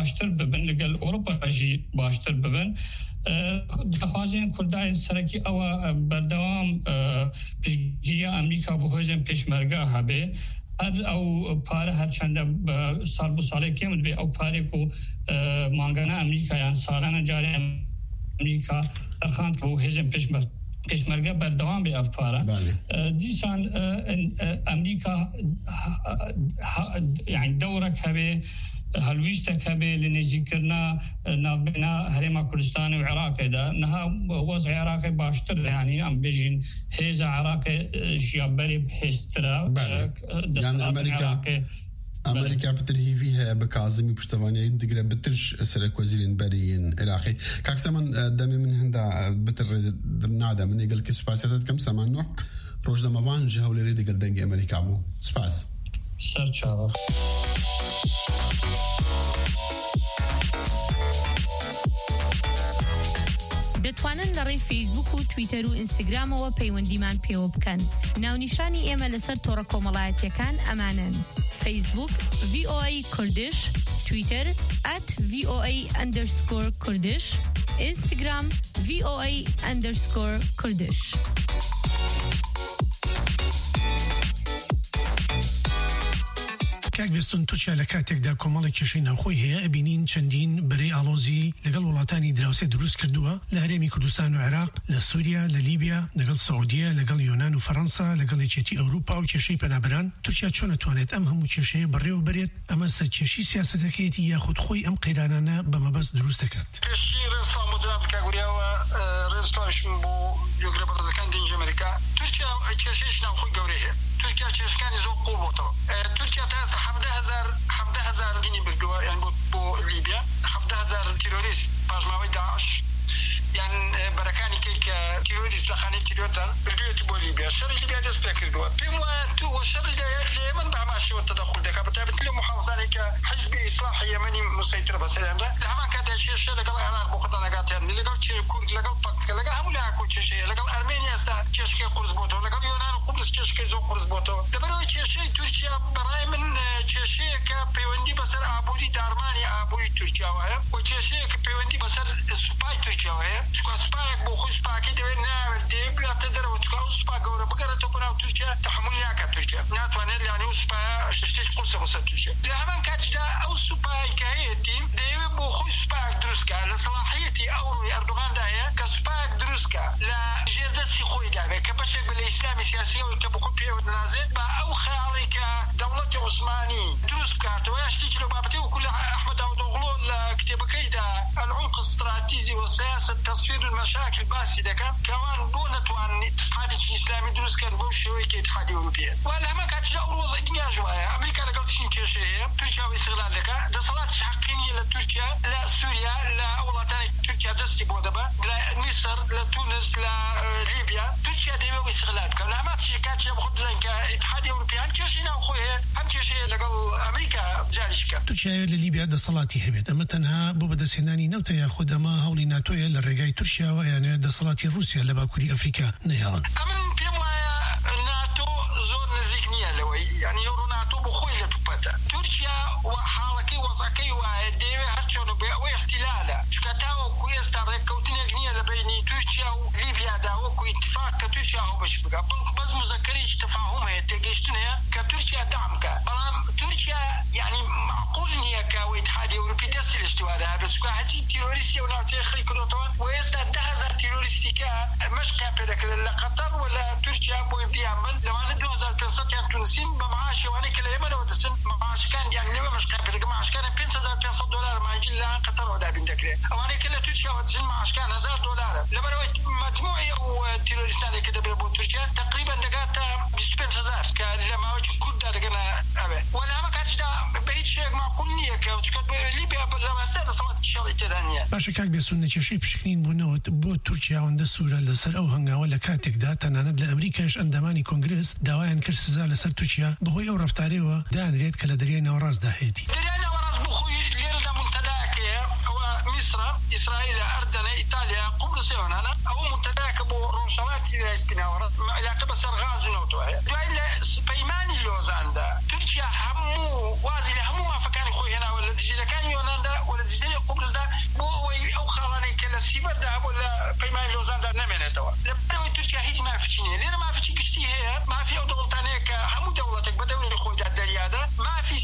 باشتر ببن لەگەڵ ئەوروپاژی باشتر ببن دەخوازیان کوردای سەرەکی ئەوە بەردەوام پشتگیری ئەمریکا بۆ هۆزێن پێشمەرگە هەبێ هەر ئەو پارە هەرچەندە ساڵ بۆ ساڵێک کێمت بێ ئەو پارێک و مانگانە ئەمریکایان ساڵانە جارێ ئەمریکا دەخواند کە بۆ هێزن پێشمەرگە بەردەوام بێ ئەف پارە دیسان ئەمریکا یعنی دەورێک هەبێ هەلویستێک هەبێ لە نێزیکردنا ناوبێنا هەرێما کوردستان و عێراقێدا نەها وەزعی عێراقی باشتر یعنی ئەم بێژین هێزە عێراقی ژیابەری بەهێزترە ئەمریکا پتر هیوی هەیە بە کازمی پشتەوانیایی دگرە بترش سەرک وەزیرین بەریین عێراقی کاکسەمان دەمێ من هەندا بتر نادا من ئێگەل کە سوپاسیاتت کەم سەمان نوح ڕۆژنەمەوان ژە هەولێرەی دەگەل دەنگی ئەمریکا بوو سپاس سەر چاوە دەتوانن لەڕێی فیسبوک و تویتەر و ئینستاگرامەوە پەیوەندیمان پێوە بکەن. ناونیشانی ئێمە لەسەر تۆڕە کۆمەڵایەتیەکان ئەمانن: فیسبوک VOA کوردش، تویتەر @VOA_کوردش، ئینستاگرام VOA_کوردش. کاک بێستون تورکیا لە کاتێکدا کۆمەڵێکیشی ناوخۆی هەیە ئەبینین چەندین بەرەی ئاڵۆزی لەگەڵ وڵاتانی دراوسێ دروست کردووە لە هەرێمی کوردستان و عێراق، لە سووریا، لە لیبیا، لەگەڵ سعودیە، لەگەڵ یۆنان و فەڕەنسا، لەگەڵ یەکێتی ئەوروپا و کێشەی پەنابەران. تورکیا چۆن ئەتوانێت ئەم هەموو کێشەیە بەڕێوە بەرێت؟ ئەمە سەرکێشی سیاسەتەکەیەتی یاخود خۆی ئەم قەیرانانە بە مەبەست دروست دەکات؟ تورکیا کێشەیەکی ناوخۆی گەورەی هەیە. تورکیا کێشەکانی زۆر قوڵ بۆتەوە. تورکیا تا ئێستا 17,000 گینی بردووە یان بۆ لیبیا، 17,000 تیرۆریست پاژماوەی داعش یان بەرەکانی کە تیرۆریست لە خانەی تیرۆردا بردوێتی بۆ لیبیا. شەڕی لیبیا دەست پێ کردووە. پێم وایە تو شەڕی لە یەمەن بە هەماشەوە تەدەخل دەکات بەتایبەتی لە محافزانێک کە حیزبی ئیسلاحی یەمەنی مسەیتر بەسەریاندا لە هەمان کاتدا کێشە لەگەڵ عێراق بۆ خۆتان نەگاتیان لەگەڵ کورد لەگەڵ پەک لەگەڵ هەموو لاکۆ کێشەیە لەگەڵ ئەرمێنیا ئێستا کێشەکەی قورس بۆتەوە لەگەڵ یۆنان و قوبرس کێشەکەی زۆر قورس بۆتەوە. لەبەرەوەی کێشەی تورکیا بەڕای من کێشەیەکە پەیوەندی بەسەر ئابووری دارمانی ئابووری تورکیاوەیە و کێشەیەکە پەیوەندی بەسەر سوپای تورکیاوەیە. چکە سوپایەک بۆ خۆی سوپاکەی دەوێت ناوێت دەیە بلاتە دەرەوە چکە ئەو سوپا گەورە بگەڕێتەوە بۆ ناو تورکیا تەحمولی ناکات تورکیا ناتوانێت لەیانێ ئەو سوپایە شتێک قورسە بەسەر تورکیا. لە هەمان کاتیدا ئەو سوپای کە هەیەتی دەیەوێت بۆ خۆی سوپایەک دروستکە لە سەلاحیەتی ئەوڕۆی ئەردوغاندا هەیە کە سوپایەک دروستکە لە ژێردەستی خۆی دابێت کە بەشێک بە لە ئیسلامی سیاسیەوەی کە بۆ خۆی پێوە دەنازێت بە ئەو خەیاڵی کە دەوڵەتی عوسمانی دروست بکاتەوە یا شتێکی لەو بابەتەی وەکو لە ئەحمەد داوودۆغڵۆ لە کتێبەکەیدا العمق الاستراتيجي والسياسة تصوير المشاكل باسی دەکەن کەوان بۆ نەتوانن اتحادێکی ئیسلامی دروستکەن بۆ شێوەیەکی اتحادی ئەوروپیە. وا لە هەمان کاتیدا ئەو ڕۆزە دنیا ژوایە ئەمریکا لەگەڵ چین کێشە هەیە تورکیا ئیستیغلال دەکات دەسەڵاتی حەقیقی لە تورکیا لە سووریا لە وڵاتانی تورکیا دەستی بۆ دەبا لە میسر لە تونس لە لیبیا تورکیا دەیەوێت ئیستیغلال بکات. لە هەمان کاتیدا بە خۆت بزانین کە اتحادی ئەوروپیان کێشەی ناوخۆی هەیە ئەم کێشەیە لەگەڵ ئەمریکا جاریشکە. تورکیا لە لیبیا دەسەڵاتی هەبێت ئەمە تەنها بۆ بەدەستهێنانی نەوتە یاخود ئەمە هەوڵی ناتۆیە لە ڕێگای تورکیاوە یانەوێت دەسەڵاتی رووسیا لە باکووری ئەفریقا نەهێڵن. ئەمن پێم وایە ناتۆ زۆر نزیک نییە لەوەی یعنی ئەوڕۆ ناتۆ بۆ خۆی لە توپەتە. تورکیا حاڵەکەی وەزەکەی وایە دەیەوێت هەرچۆن بێ ئەوەی احتیلالە چکە تاوەکو ئێستا ڕێککەوتنێک نییە لە بینی تورکیا و لیبیادا وەکو اتفاق کە تورکیا هەڵبەش بکات بەس مزەکەرێکی تەفاهم هەیە تێگەیشتن هەیە کە تورکیا دام بکات. بەڵام تورکیا یعنی معقول نییە کە ئەوەی اتحادی ئەوروپی دەستی لە شتیوادا هەبێت چکە هەچی تیرۆریستی و ناوچەی خەڵکی کردوتەوە و ئێستا 10,000 تیرۆریستی کە مەشقیان پێ دەکرێت لە قەتەر و لە تورکیا بۆی بیان بن لەوانە 2500 یان تونسین بە معاشەوانەی کە لە ئێمەەوە دەچن معاشەکان یان لەوە مەشقیان پێ دەکرێت معاشەکانە $5,500 مانگی لە قەتەرەوە دابین دەکرێت. ئەوانەی کە لە تورکیاوە دەچن معاشەکان $1,000 لەبەرەوەی مجموعی ئەو تیرۆریستانی کە دەبێت بۆ تورکیا تقریبا دەگاتە 25,000 کە لە ماوەیەکی کورتدا دەگەنە ئەوێ. و لە هەمە کاتیدا بە هیچ شتێک معقول نییە کە چکە لیبیا بەڕاستی دەسەڵات شەڕی تێدا نییە. باشە کاک بێستون نەکێشەی پشکنین بوونەوە بۆ تورکیا ئەوەندە سوورە لەسەر ئەو هەنگاوە لە کاتێکدا تەنانەت لە ئەمریکاش ئەندامانی کۆنگرس داوایان کرد سزا لەسەر تورکیا بەهۆی ئەو ڕەفتارەوە دانرێت کە لە دەریای ناوەڕاستدا هەیەی. دەریای ناوەڕاست بۆ خۆی لێرەدا منتەداکەیە ئەوە میسر، ئیسرائیل، ئەردەنە، ئیتالیا، قوبرس یۆنانە ئەوە منتەداکە بۆ ڕۆژهەڵاتی لایسکی ناوەڕاست علاقە بەسەر غاز و نەوتۆ هەیە. دوای لە پەیمانی لۆزاندا تورکیا هەموو وازی لە هەموو مافەکانی خۆی هێناوە لە دژیرەکانی یۆناندا و لە برداب ولا بيمان لوزان دار نمنتوا لبروي تركيا هیچ مافی نیه لێرە مافی گشتی هەیە مافی ئەو دەوڵەتانەیە کە هەموو دەوڵەتێک بە دەوری خۆیدا دەریادا مافی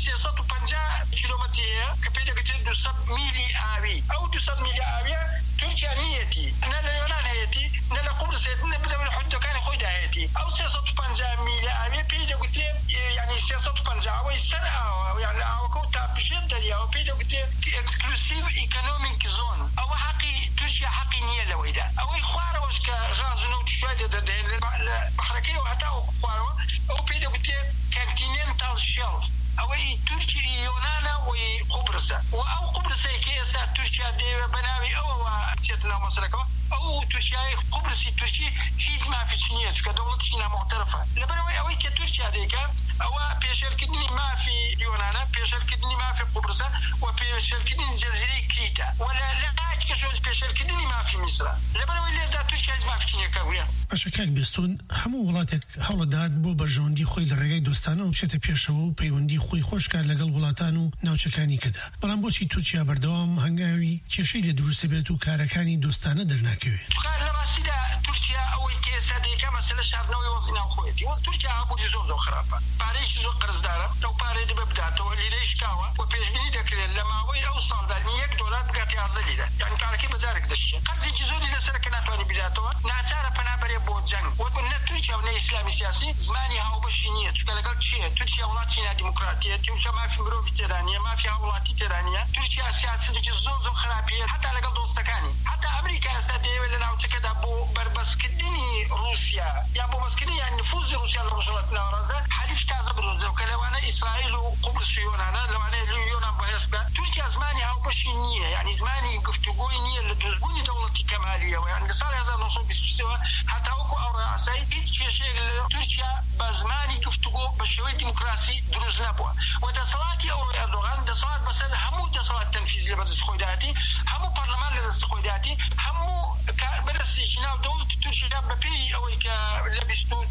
350 کیلۆمەتر هەیە کە پێی دەگوترێت 200 میلی ئاوی ئەو 200 میلی ئاویە تورکیا نیەتی نە لە یۆنان هەیەتی نە لە قوبرس هەیەتی نە بە حدودەکانی خۆیدا هەیەتی ئەو 350 میلی ئاویە پێی دەگوترێت یعنی 350 ئەوەی سەر ئاوە یان لە ئاوەکە و تا پشێت دەریاوە پێی دەگوترێت ئەکسکلوسیڤ ئیکۆنۆمیک زۆن ئەوە حەقی تورکیا حەقی نییە لەوەیدا ئەوەی خوارەوەش کە غاز و نەوت شوای دەدەین لە بەحرەکەی و هەتا ئەو خوارەوە ئەو پێی دەگوترێت کۆنتینێنتال شێلف ئەوەی تورکی یۆنانە وی قوبرسە و ئەو قوبرسەی کە ئێستا تورکیا دەیەوێت بە ناوی ئەوەوە چێتە ناو مەسەلەکەەوە ئەو تورکیای قوبرسی تورکی هیچ مافیش نییە چکە دەوڵەتێکی نامۆحتەرەفە لەبەرەوەی ئەوەی کە تورکیا دەیکە ئەوە پێشێرکردنی مافی یۆنانە پێشێرکردنی مافی قوبرسە و پێشێرکردنی جەزیرەی کریتە و لە کەشۆز پێشێرکردنی مافی میسرە لەبەرەوەی لێردا تورکیا هیچ مافی نییەکە ویە باشەکان بستون هەموو وڵاتێک هەوڵەدات بۆ بەرژەوەندی خۆی لە ڕێگەی دۆستانە و بچێتە پێشەوە و پەیوەندی خۆی خۆشکار لەگەڵ وڵاتان و ناوچەکانی کەدا بەڵام بۆچی تورکیا بەردەوام هەنگاوی کێشەی لە دروست بێت و کارەکانی دۆستانە دەرناکەوێت لە ماسیدا تورکیا ئەوەی کە ئێستا دەیکا مەسەلە شاردنەوەی وەزی ناوخۆیەتی وە تورکیا هەبووی زۆر خراپە پارەیەکی زۆر قرزدارە لەو پارەی دەبێ بداتەوە لیرەی شکاوە و پێشبینی دەکرێت لە ماوەی ئەو ساڵدا $1 بگاتە 11 لیرە یعنی کارەکەی بەجارێک دەشتێت قەرزێکی زۆری لەسەرەکە ناتوانێت بداتەوە ناچارە پەنابەرێ بۆ جەنگ وە نە تورکیا و نە ئیسلامی سیاسی زمانی هاوبەشی نییە چونکە لەگەڵ چییە تورکیا وڵاتی نادیموکراتیە تورکیا مافی مرۆڤی تێدا نیە مافی هاوڵاتی تێدا نیە تورکیا سیاسەتێکی زۆر خراپیە حتا لەگەڵ دۆستەکانی حتا ئەمریکا ئێستا دەیەوێت لە ناوچەکەدا بۆ بەربەستکردنی رووسیا یا بۆ بەستکردنی یان نفوذی رووسیا لە ڕۆژهەڵاتی ناوەڕاستە حەلیف تازە بدۆزێەوە کە لەوانە ئیسرائیل و قوبرس و یۆنانە لەوانەیە یۆنان بەهێز بە تورکیا زمانی هاوبەشی نییە یعنی زمانی گفتوگۆی نییە لە دروستبوونی دەوڵەتی کەمالیەوە یان لە ساڵی 1923 هەتا وەکو ئەو ڕاستای هیچ کێشەیەک لە تورکیا بە زمانی گفتوگۆ بە شێوەی دیموکراسی دروست نەبووە و دەسەڵاتی ئەردۆغان دەسەڵات بەسەر هەموو دەسەڵات تەنفیزی لە بەدەست خۆی داهاتی هەموو پەرلەمان لە دەست خۆی داهاتی هەموو بەدەستێکی ناو دەوڵەتی تورکیا بەپێی ئەوەی کە لە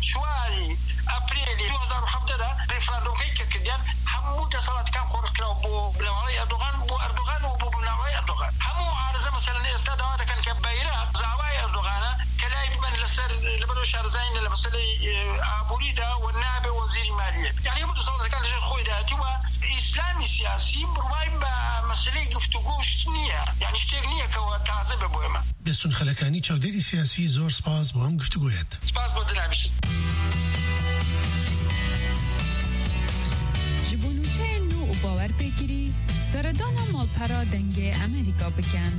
24 ئەپرێلی 2017دا ڕێفراندۆمەکەی کە کردیان هەموو دەسەڵاتەکان خۆڕکراوە بۆ بنەماڵەی ئەردۆغان بۆ ئەردۆغان و بۆ بنەماڵەی ئەردۆغان هەموو عارزە مەسەلەن ئێستا داوا دەکەن کە بەیرە زاوای ئەردۆغانە کە لای ببن لەسەر لەبەرەوەی شارەزانی لە مەسەلەی ئابووریدا و نابێ وەزیری مالیە یعنی هەموو دەسەڵاتەکان لەژێر خۆی داهاتی و ئیسلامی سیاسی بڕوای بە مەسەلەی گفتوگۆ شت نییە یعنی شتێک نییە کەەوە تازە بە بۆ ئێمە بستون خەلەکانی چاودێری سیاسی زۆر سپاس بۆ ئەم گفتوگۆیەت سپاس بۆ جنابیشت ji bo nûçeyên nû û bawer pêkirî seredana malpera dengê Amerîka bikin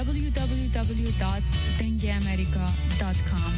www.dengeamerika.com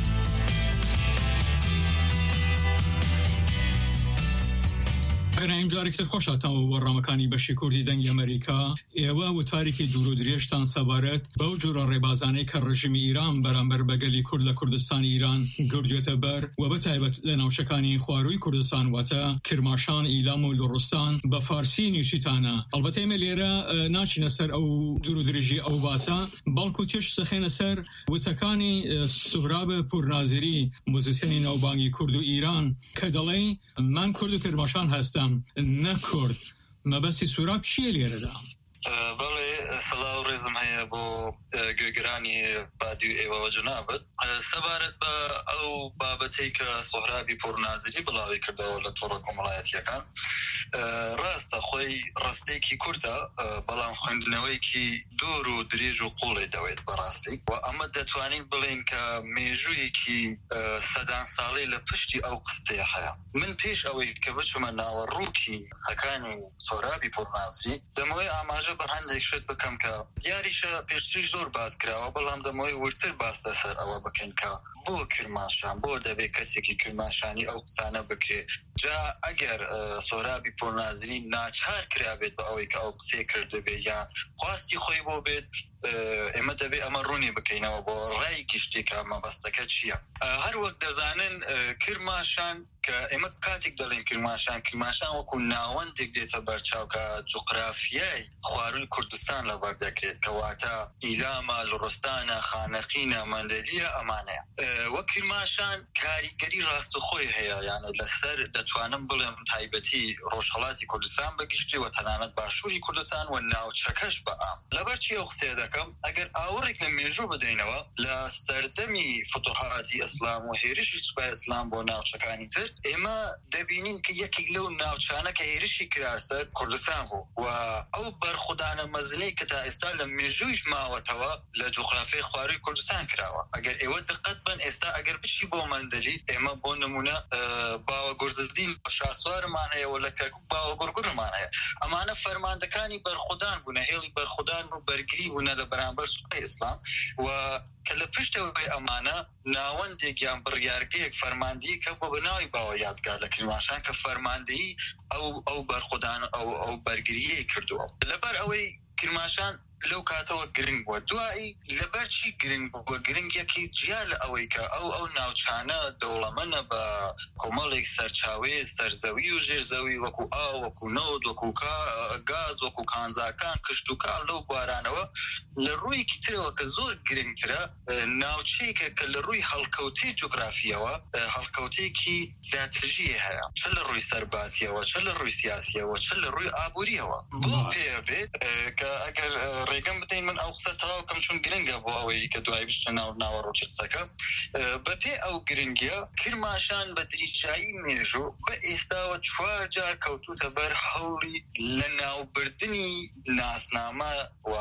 ئەگەر جارێکتر خۆشاتەوە وەڕامەکانی بەشی کوردی دەنگی ئەمریکا ئێوە و تاریکی دوور و درێژتان سەبارەت بەو جۆرە ڕێبازانەی کە ڕژیمی ئیران بەرامبەر بەگەلی کورد لە کوردستانی ئیران گردوێتە بەر و بەتایبەت لە ناوچەکانی خوارووی کوردستان واتە کرماشان، ئیلام و لوڕستان بە فارسی نووسیتانە. ئەڵبەتە ئێمە لێرە ناچینە سەر ئەو دوور و درێژی ئەو باسە بەڵکو تێش سەخێنە سەر وتەکانی سوهراب پورنازری موزیسیەنی ناوبانگی کورد و ئیران کە دەڵێ من کورد و کرماشان هەستم نەکورد مەبەستی سووراب چییە لێرەدا؟ بەڵێ سەڵاو ڕێزم هەیە بۆ گوێگرانی رادیو ئێوە جنابەت سەبارەت بە ئەو بابەتەی کە سوهرابی پورنازری بڵاوی کردەوە لە تۆڕە کۆمەڵایەتیەکان ڕاستە خۆی ڕستێکی کورتە بەڵام خوێندنەوەیکی دوور و درێژ و قوڵی دەوێت بەڕاستی و ئەمە دەتوانین بڵێن کە مێژوویەکی سەدان ساڵی لە پشتی ئەو قستەیە هەیە. من پێش ئەوەی کە بچمە ناوە ڕووکی سەکانی سوهرابی پورنازری دەمەوەی ئاماژە بە هەندێک شت بکەم کە دیاریشە پێشتری زۆر باس کراوە بەڵام دەمەوەی ورتر باس لەسەر ئەوە بکەین کە بۆ کرماشان بۆ دەبێت کەسێکی کرماشانی ئەو قسانە بکرێت جا ئەگەر سوهرابی پورنازری ناچار کرابێت بە ئەوەی کە ئەو قسێ کردبێت یان خواستی خۆی بۆ بێت ئێمە دەبێت ئەمە ڕوونی بکەینەوە بۆ ڕای گشتێکە مەبەستەکە چییە. هەر وەک دەزانن کرماشان کە ئێمە کاتێک دەڵێن کرماشان وەکو ناوەندێک دێتە بەرچاو کە جوقرافیای خوارووی کوردستان لەبەر دەکرێت کە واتە ئیلامە لوڕستانە خانەقینە مەندەلیە ئەمانەیە وەک کرماشان کاریگەری ڕاستەخۆی هەیە یانە لەسەر دەتوانم بڵێم تایبەتی ڕۆژهەڵاتی کوردستان بەگشتی و تەنانەت باشووری کوردستان و ناوچەکەش بە ئام لەبەر بۆچی ئەو قسە دەکەم ئەگەر ئاوڕێک لە مێژوو بدەینەوە لە سەردەمی فتوحاتی ئیسلام و هێرشی سوپای ئیسلام بۆ ناوچەکانی تر ئێمە دەبینین کە یەکێک لەو ناوچانە کە هێرشی کراسەر کوردستان بوو و ئەو بەرخودانە مەزنەی کە تا ئێستا لە مێژوویش ماوەتەوە لە جوغرافیای خواروی کوردستان کراوە ئەگەر ئێوە دقت بن ئێستا ئەگەر بچی بۆ مەندەلی ئێمە بۆ نمونە باوەگورزدین شاسوارمان هەیە و لە کەرکووک باوەگورگورمان هەیە ئەمانە فەرماندەکانی بەرخودان بوون هێڵی بەرخودان و بەرگری بوونە لە بەرامبەر سوپای ئیسلام و کە لە پشتەوەی ئەمانە ناوەندێک یان بڕیارگەیەک فەرماندەیەک کە بۆ بەناوی باوە یادگار لە کرماشان کە فەرماندەیی ئەو بەرخودان ئەو بەرگریەی کردووە لەبەر ئەوەی کرماشان لەو کاتەوە گرنگ بووە دوایی لەبەر چی گرنگ بووە گرنگێکی جیا لە ئەوەی کە ئەو ناوچانە دەوڵەمەنە بە کۆمەڵێک سەرچاوێ سەرزەوی و ژێرزەوی وەکو ئاو وەکو نەوت وەکو گاز وەکو کانزاکان کشت و کار لەو بوارانەوە لە ڕوویکی ترەوە کە زۆر گرنگترە ناوچەیەکە کە لە ڕووی هەڵکەوتەی جوگرافیەوە هەڵکەوتەیەکی استراتیژی هەیە چ لە ڕووی سەربازیەوە چ لە ڕووی سیاسیەوە چ لە ڕووی ئابووریەوە بۆ پێبێت کە ئەگەر ڕێگەم بدەین من ئەو قسە تەواوکەم چون گرنگە بۆ ئەوەی کە دوای بشتە ناوە ڕۆکێتسەکە بەپێ ئەو گرنگیە کرماشان بە دریچایی مێژوو بە ئێستاوە 4 جار کەوتوتە بەر هەوڵی لە ناوبردنی ناسنامە و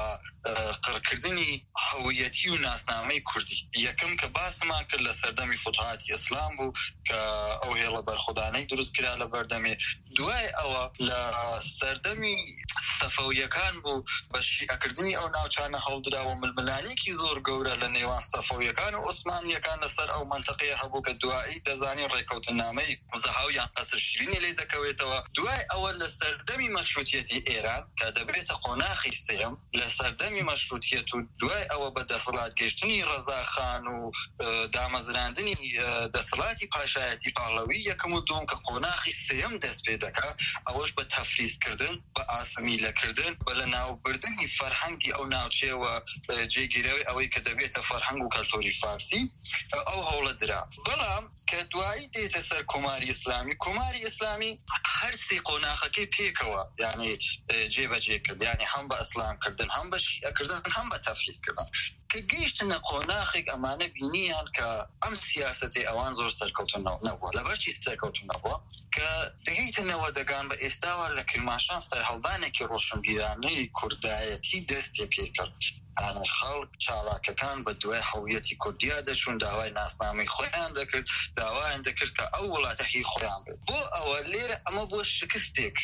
قڕکردنی هەویەتی و ناسنامەی کوردی یەکەم کە باسمان کرد لە سەردەمی فتوحاتی ئیسلام بوو کە ئەو هێڵە بەرخودانەی دروست کرا لە بەردەمێ دوای ئەوە لە سەردەمی سەفەویەکان بوو بە شیعەکردنی ئەو ناوچانە هەڵدراوە ململانێکی زۆر گەورە لە نێوان سەفەویەکان و عوسمانیەکان لەسەر ئەو منتەقەیە هەبوو کە دوایی دەزانین ڕێکەوتنامەی زەهاویان قەسر شیرینی لێ دەکەوێتەوە دوای ئەوە لە سەردەمی مەشروتیەتی ئێران کە دەبێتە قۆناغی سێم لە سەردەمی مەشروتیەت و دوای ئەوە بە دەسەڵات گەیشتنی ڕەزاخان و دامەزراندنی دەسەڵاتی پاشایەتی پاڵەوی یەکەم و دوم کە قۆناغی سێم دەست پێ دەکات ئەوەش بە تەفریزکردن بە ئاسمیلەکردن بە لە ناوبردنی فەرهەنگی ئەو ناوچەیەوە جێگیرەوەی ئەوەی کە دەبێتە فەرهەنگ و کەلتۆری فارسی ئەو هەوڵە درا بەڵام کە دوایی دێتە سەر کۆماری ئیسلامی هەر سێ قۆناغەکەی پێکەوە یعنی جێبەجێ کرد یعنی هەم بە ئیسلامکردن هەم بە شیعەکردن هەم بە تەفریزکردن کە گەیشتنە قۆناغێک ئەمانە بینیان کە ئەم سیاسەتی ئەوان زۆر سەرکەوتن نەبووە لەبەرچی سەرکەوتن نەبووە کە دەگەیتنەوە دەگان بە ئێستاوە لە کرماشان سەرهەڵدانێکی ڕۆشنبیرانەی کوردایەتی دەستی پێکرد ئەنە خەڵک چالاکەکان بە دوای هەویەتی کوردیا دەچون داوای ناسنامەی خۆیان دەکرد داوایان دەکرد کە ئەو وڵاتە هی خۆیان بێت بۆ ئەوە لێرە ئەمە بۆ شکستێک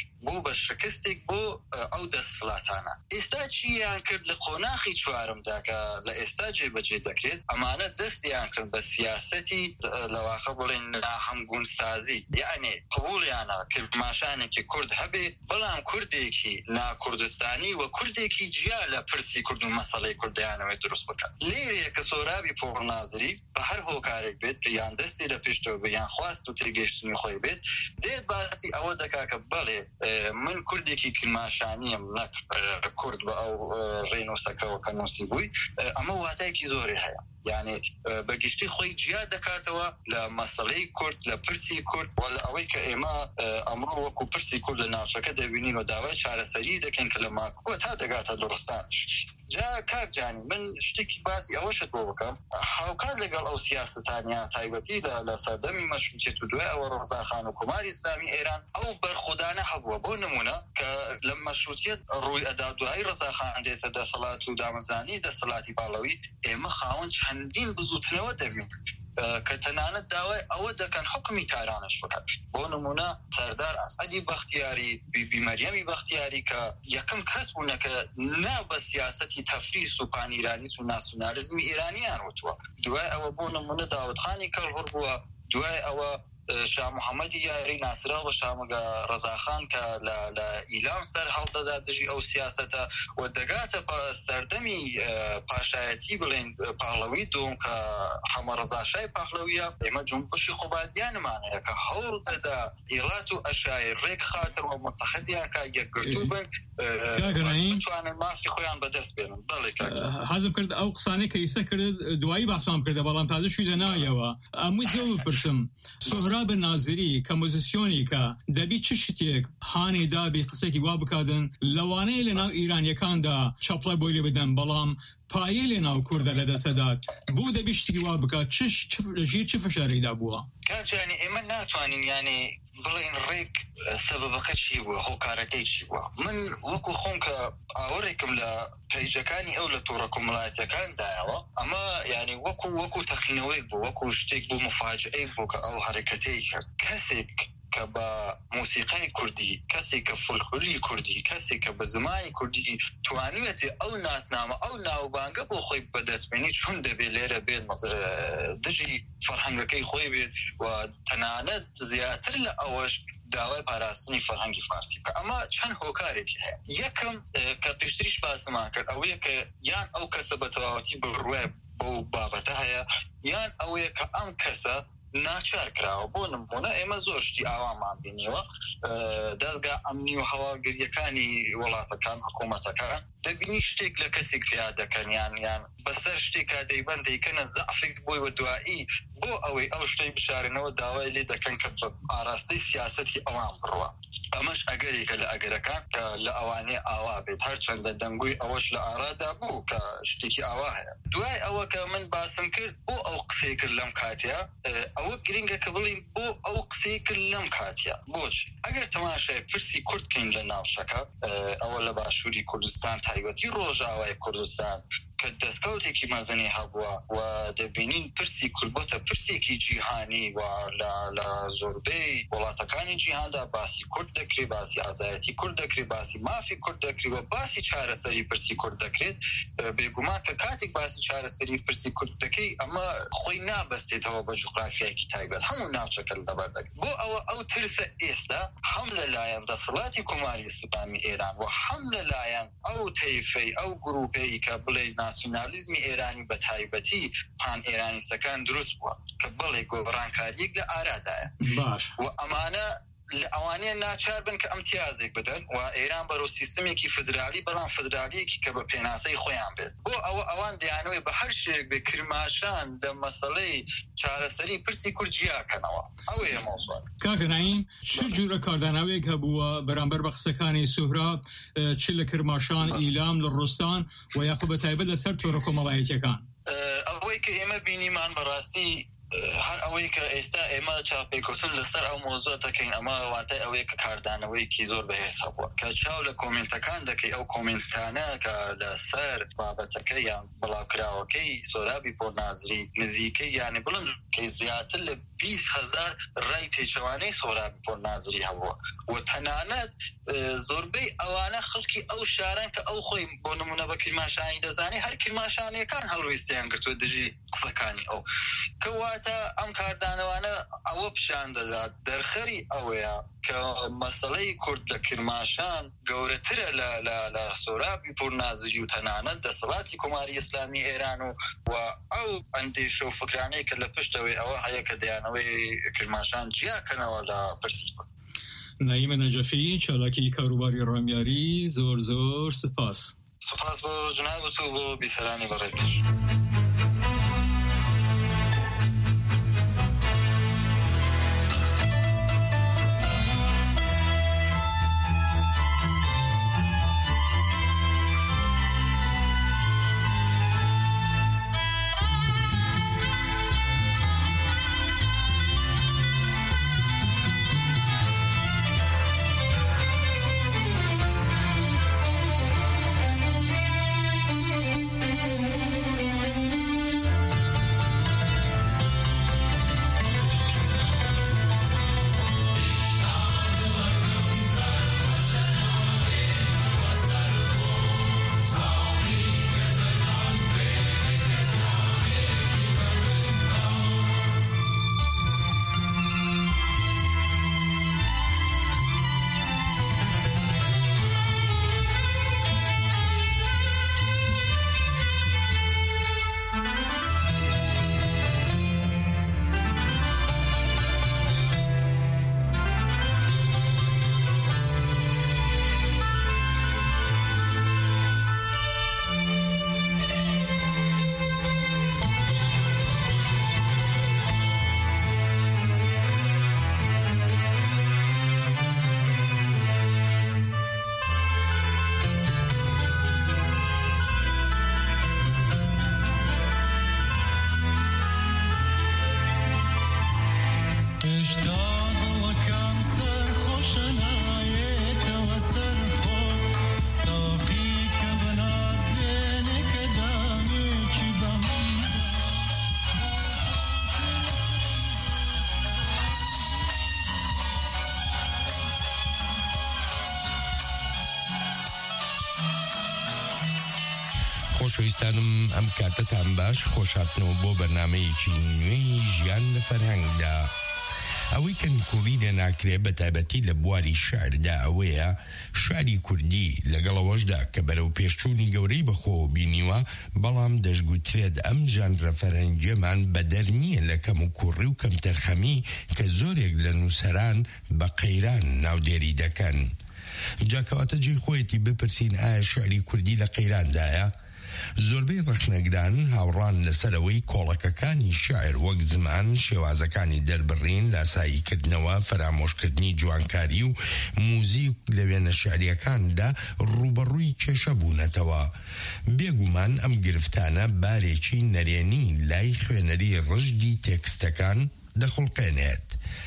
بۆ ئەو دەسەڵاتانە ئێستا چیان کرد لە قۆناغی چوارمدا کە لە ئێستا جێبەجێ دەکرێت ئەمانە دەستیان کرد بە سیاسەتی لەواقع بڵێن ناهەمگونسازی یعنی قبوڵیانە کرماشانێکی کورد هەبێ بەڵام کوردێکی ناکوردستانی و کوردێکی جیا لە پرسی کورد و مەسەڵەی کوردیانەوەی دروست بکات لێرەیە کە سۆرابی پۆڕنازری بە هەر هۆکارێک بێت کە یان دەستی لە پێشتەوە بێ یان خواست و تێگەیشتنی خۆی بێت دێت باسی ئەوە دەکا کە بەڵێ من کوردێکی کرماشانیم نەک کورد بە ئەو ڕێنووسەکەەوە کە نووسی بووی ئەمە واتایەکی زۆری هەیە یعنی بەگشتی خۆی جیا دەکاتەوە لە مەسەڵەی کورد لە پرسی کورد و لە ئەوەی کە ئێمە ئەمڕۆ وەکو پرسی کورد لە ناوچەکە دەبینین و داوای چارەسەری دەکەین کە لە ماکووە تا دەگاتە دڵستانش جا کاک جانی من شتێکی باسی ئەوەشت بۆ بکەم هاوکات لەگەڵ ئەو سیاستانیا تایبەتی لە سەردەمی مەشروتیەت و دوای ئەوە ڕەزاخان و کۆماری ئیسلامی ئێران ئەو بەرخودانە هەبووە بۆ نمونە کە لە مەشروتیەت ڕووی ئەدا دوای ڕەزاخان دێتە دەسەڵات و دامەزرانی دەسەڵاتی باڵەوی ئێمە خاوەن چەندین بزوتنەوە دەبین کە تەنانەت داوای ئەوە دەکەن حکمی تارانش بکات بۆ نمونە سەردار ئەسعەدی بەختیاری بیبی مەریەمی بەختیاری کە یەکەم کەس بوونە کە ناو بە سیاسەتی تەفریس و پانیرانیزم و ناسیۆنالیزمی ئێرانیان وتووە دوای ئەوە بۆ نمونە داوودخانی کەڵهوڕ بووە دوای ئەوە شاه محەممەدی یاری ناسرا بە شامەگە ڕەزاخان کە لە ئیلام سەر هەڵدەدا دژی ئەو سیاسەتە و دەگاتە سەردەمی پاشایەتی بڵێن پاڵەوی دوم کە حەمە ڕەزاشای پاڵەویە ئێمە جنبشی خۆبادیانمانەیە کە هەوڵ دەدا ئیڵات و ئەشای ڕێک خاتر و متحدیان کە یەکگرتوو بن توانن مافی خۆیان بەدەست بێنن بەڵێ حەزم کرد ئەو قسانەی کە ئیسە کرد دوایی باسمان کردە بەڵام تازە شووی دەنایەوە ئەمووی زۆر بپرسم سۆهرا کتاب ناظری کە مۆزیسیۆنی کە دەبی چ شتێک هانێ دابی قسێکی وا بکاتن لەوانەیە لەناو ئیرانیەکاندا چەپڵە بۆی لێ بدەن بەڵام پایە لێناو کووردە لەدەسەدات بوو دەبی شتێکی وا بکات لە ژیر چ فشارێکدا بووە کاجانی ئێمە ناتوانین یعنی بڵین ڕێک سەبەبەکە چی بووە هۆکارەکەی چی بووە من وەکو خۆم کە ئاوەڕێکم لە پەیجەکانی ئەو لە تۆڕە کۆمەڵایەتیەکاندایەوە ئەمە یعنی وەکو تەقینەوەیک بوو وەکو شتێک بوو مفاجئەیەک بوو کە ئەو حرەکەتەی کرد کەسێک کە بە موسیقای کوردی کەسێک کە فولکلۆری کوردی کەسێک کە بە زمانی کوردی توانوێتی ئەو ناسنامە ئەو ناوبانگە بۆ خۆی بەدەستبێنی چۆن دەبێت لێرە بێت دژی فەرهەنگەکەی خۆی بێت و تەنانەت زیاتر لە ئەوەش داوای پاراستنی فەرهەنگی فارسی کە ئەمە چەند هۆکارێکی هەیە یەکەم کە پێشتریش باسمان کرد ئەوەیە کە یان ئەو کەسە بە تەواوەتی بڕوێ بۆ بابەتە هەیە یان ئەوەیە کە ئەم کەسە ناچار کراوە بۆ نمونە ئێمە زۆر شتی ئاوامان بینیوە دەستگا ئەمنی و هەواگریەکانی وڵاتەکان حکوومەتەکان دەبینی شتێک لە کەسێک پیا دەکەن یان بەسەر شتێکا دەیبەن دەیکەنە زەعفێک بۆی وە دوایی بۆ ئەوەی ئەو شتەی بشارنەوە داوای لێ دەکەن کە بە ئاراستەی سیاسەتی ئەوان بڕوە ئەمەش ئەگەرێکە لە ئەگەرەکان کە لە ئەوانەیە ئاوا بێت هەرچەندە دەنگوی ئەوەش لە ئارادا بوو کە شتێکی ئاوا هەیە دوای ئەوە کە من باسم کرد بۆ ئەو قسەی کرد لەم کاتیا ئەوە گرنگە کە بڵین بۆ ئەو قسەی کرد لەم کاتیا بۆچی ئەگەر تەماشای پرسی کورتکەین لە ناوچەکە ئەوە لە باشووری کوردستان تایبەتی ڕۆژاوای کوردستان کە دەستکەوتێکی مەزنی هەبووە و دەبینین پرسی کورد بۆتە پرسێکی جیهانی و لە زۆربەی وڵاتەکانی جیهاندا باسی کورد دەکرێت باسی ئازایەتی کورد دەکرێت باسی مافی کورد دەکرێت و باسی چارەسەری پرسی کورد دەکرێت بێگومان کە کاتێک باسی چارەسەری پرسی کورد دەکەی ئەمە خۆی نابەستێتەوە بە جوغرافیایەکی تایبەت هەموو ناوچەکە لەبەر دەکرێت بۆ ئەو ترسە ئێستا هەم لەلایەن دەسەڵاتی کۆماری ئیسلامی ئێران و هەم لەلایەن ئەو تەیفەی ئەو گروپەی کە بڵێ ناسیۆنالیزمی ئێرانی بە تایبەتی پان ئێرانیستەکان دروست بووە کە بڵێ گۆڕانکاریەک لە ئارادایە و ئەمانە ئەوانەیە ناچار بن کە ئەمتیازێک بدەن و ئێران بەرەو سیستمێکی فدرالی بەڵام فدرالیەکی کە بە پێناسەی خۆیان بێت بۆ ئەوان دەیانەوەی بە هەر شتێک بێ کرماشان لە مەسەڵەی چارەسەری پرسی کورجیاکەنەوە ئەوەیە مۆزوع کاکەنایم چ جوورە کارداناوێک هەبووە بەرامبەر بە قسەکانی سوهراب چ لە کرماشان ئیلام لە ڕۆستان و یاخود بە تایبەت لەسەر تۆڕە کۆمەڵایەتیەکان ئەوەی کە ئێمە بینیمان بەڕاستی هەر ئەوەی کە ئێستا ئێمە چاپێکوتن لەسەر ئەو مۆزوع دەکەین ئەمە واتای ئەوەیە کە کاردانەوەیکی زۆر بەهێز هەبووە کە چاو لە کۆمنتەکان دەکەی ئەو کۆمنتانە کە لەسەر بابەتەکەی یان بڵاوکراوەکەی سۆرابی پۆرنازری نزیکەی یانی بڵم کە زیاتر لە 20,000 ڕای پێچەوانەی سۆرابی پۆرنازری هەبووە و تەنانەت زۆربەی ئەوانە خەڵکی ئەو شارن کە ئەو خۆی بۆ نمونە بە کرماشانی دەزانێت هەر کرماشانیەکان هەڵویستیان گرتووە دژی قسەکانی ئەو کەواتە ئەم کاردانەوانە ئەوە پیشان دەدات دەرخەری ئەوەیە کە مەسەڵەی کورد لە کرماشان گەورەترە لە سۆرابی پورنازجی و تەنانەت دەسەڵاتی کۆماری ئیسلامی ئێران و ئەو ئەندێشە و فکرانەی کە لە پشتەوەی ئەوە هەیە کە دەیانەوەی کرماشان جیاکەنەوە لە پرسی کورد. نەیمە نەجەفی چالاکی کاروباری ڕامیاری زۆر سپاس بۆ جنابەت و بۆ بیسەرانی بەڕێکش. خۆشەویستانم ئەم کاتتان باش خۆشهاتنەوە بۆ بەرنامەیەکی نوێی ژیان لە فەرهەنگدا. ئەوەی کە کوردی لە ناکرێ بە تایبەتی لە بواری شعردا ئەوەیە شعری کوردی لەگەڵەوەشدا کە بەرەو پێشچوونی گەورەی بەخۆ بینیوە، بەڵام دەشگوترێت ئەم ژانرە فەرهەنگیەمان بەدەر نییە لە کەم و کوڕی و کەم تەرخەمی کە زۆرێک لە نووسەران بە قەیران ناودێری دەکەن. جاکەواتە جێی خۆیەتی بپرسین ئایا شعری کوردی لە قەیراندایە؟ زۆربەی ڕخنەگران هاوڕان لەسەرەوەی کۆڵەکەکانی شاعر وەک زمان شێوازەکانی دەربڕین، لاساییکردنەوە، فەرامۆشکردنی جوانکاری و موزیک لە وێنە شعریەکاندا ڕوبەڕووی کێشە بوونەتەوە. بێگومان ئەم گرفتانە بارێکی نەرێنی لای خوێنەری ڕژدی تێکستەکان دەخڵقێنێت.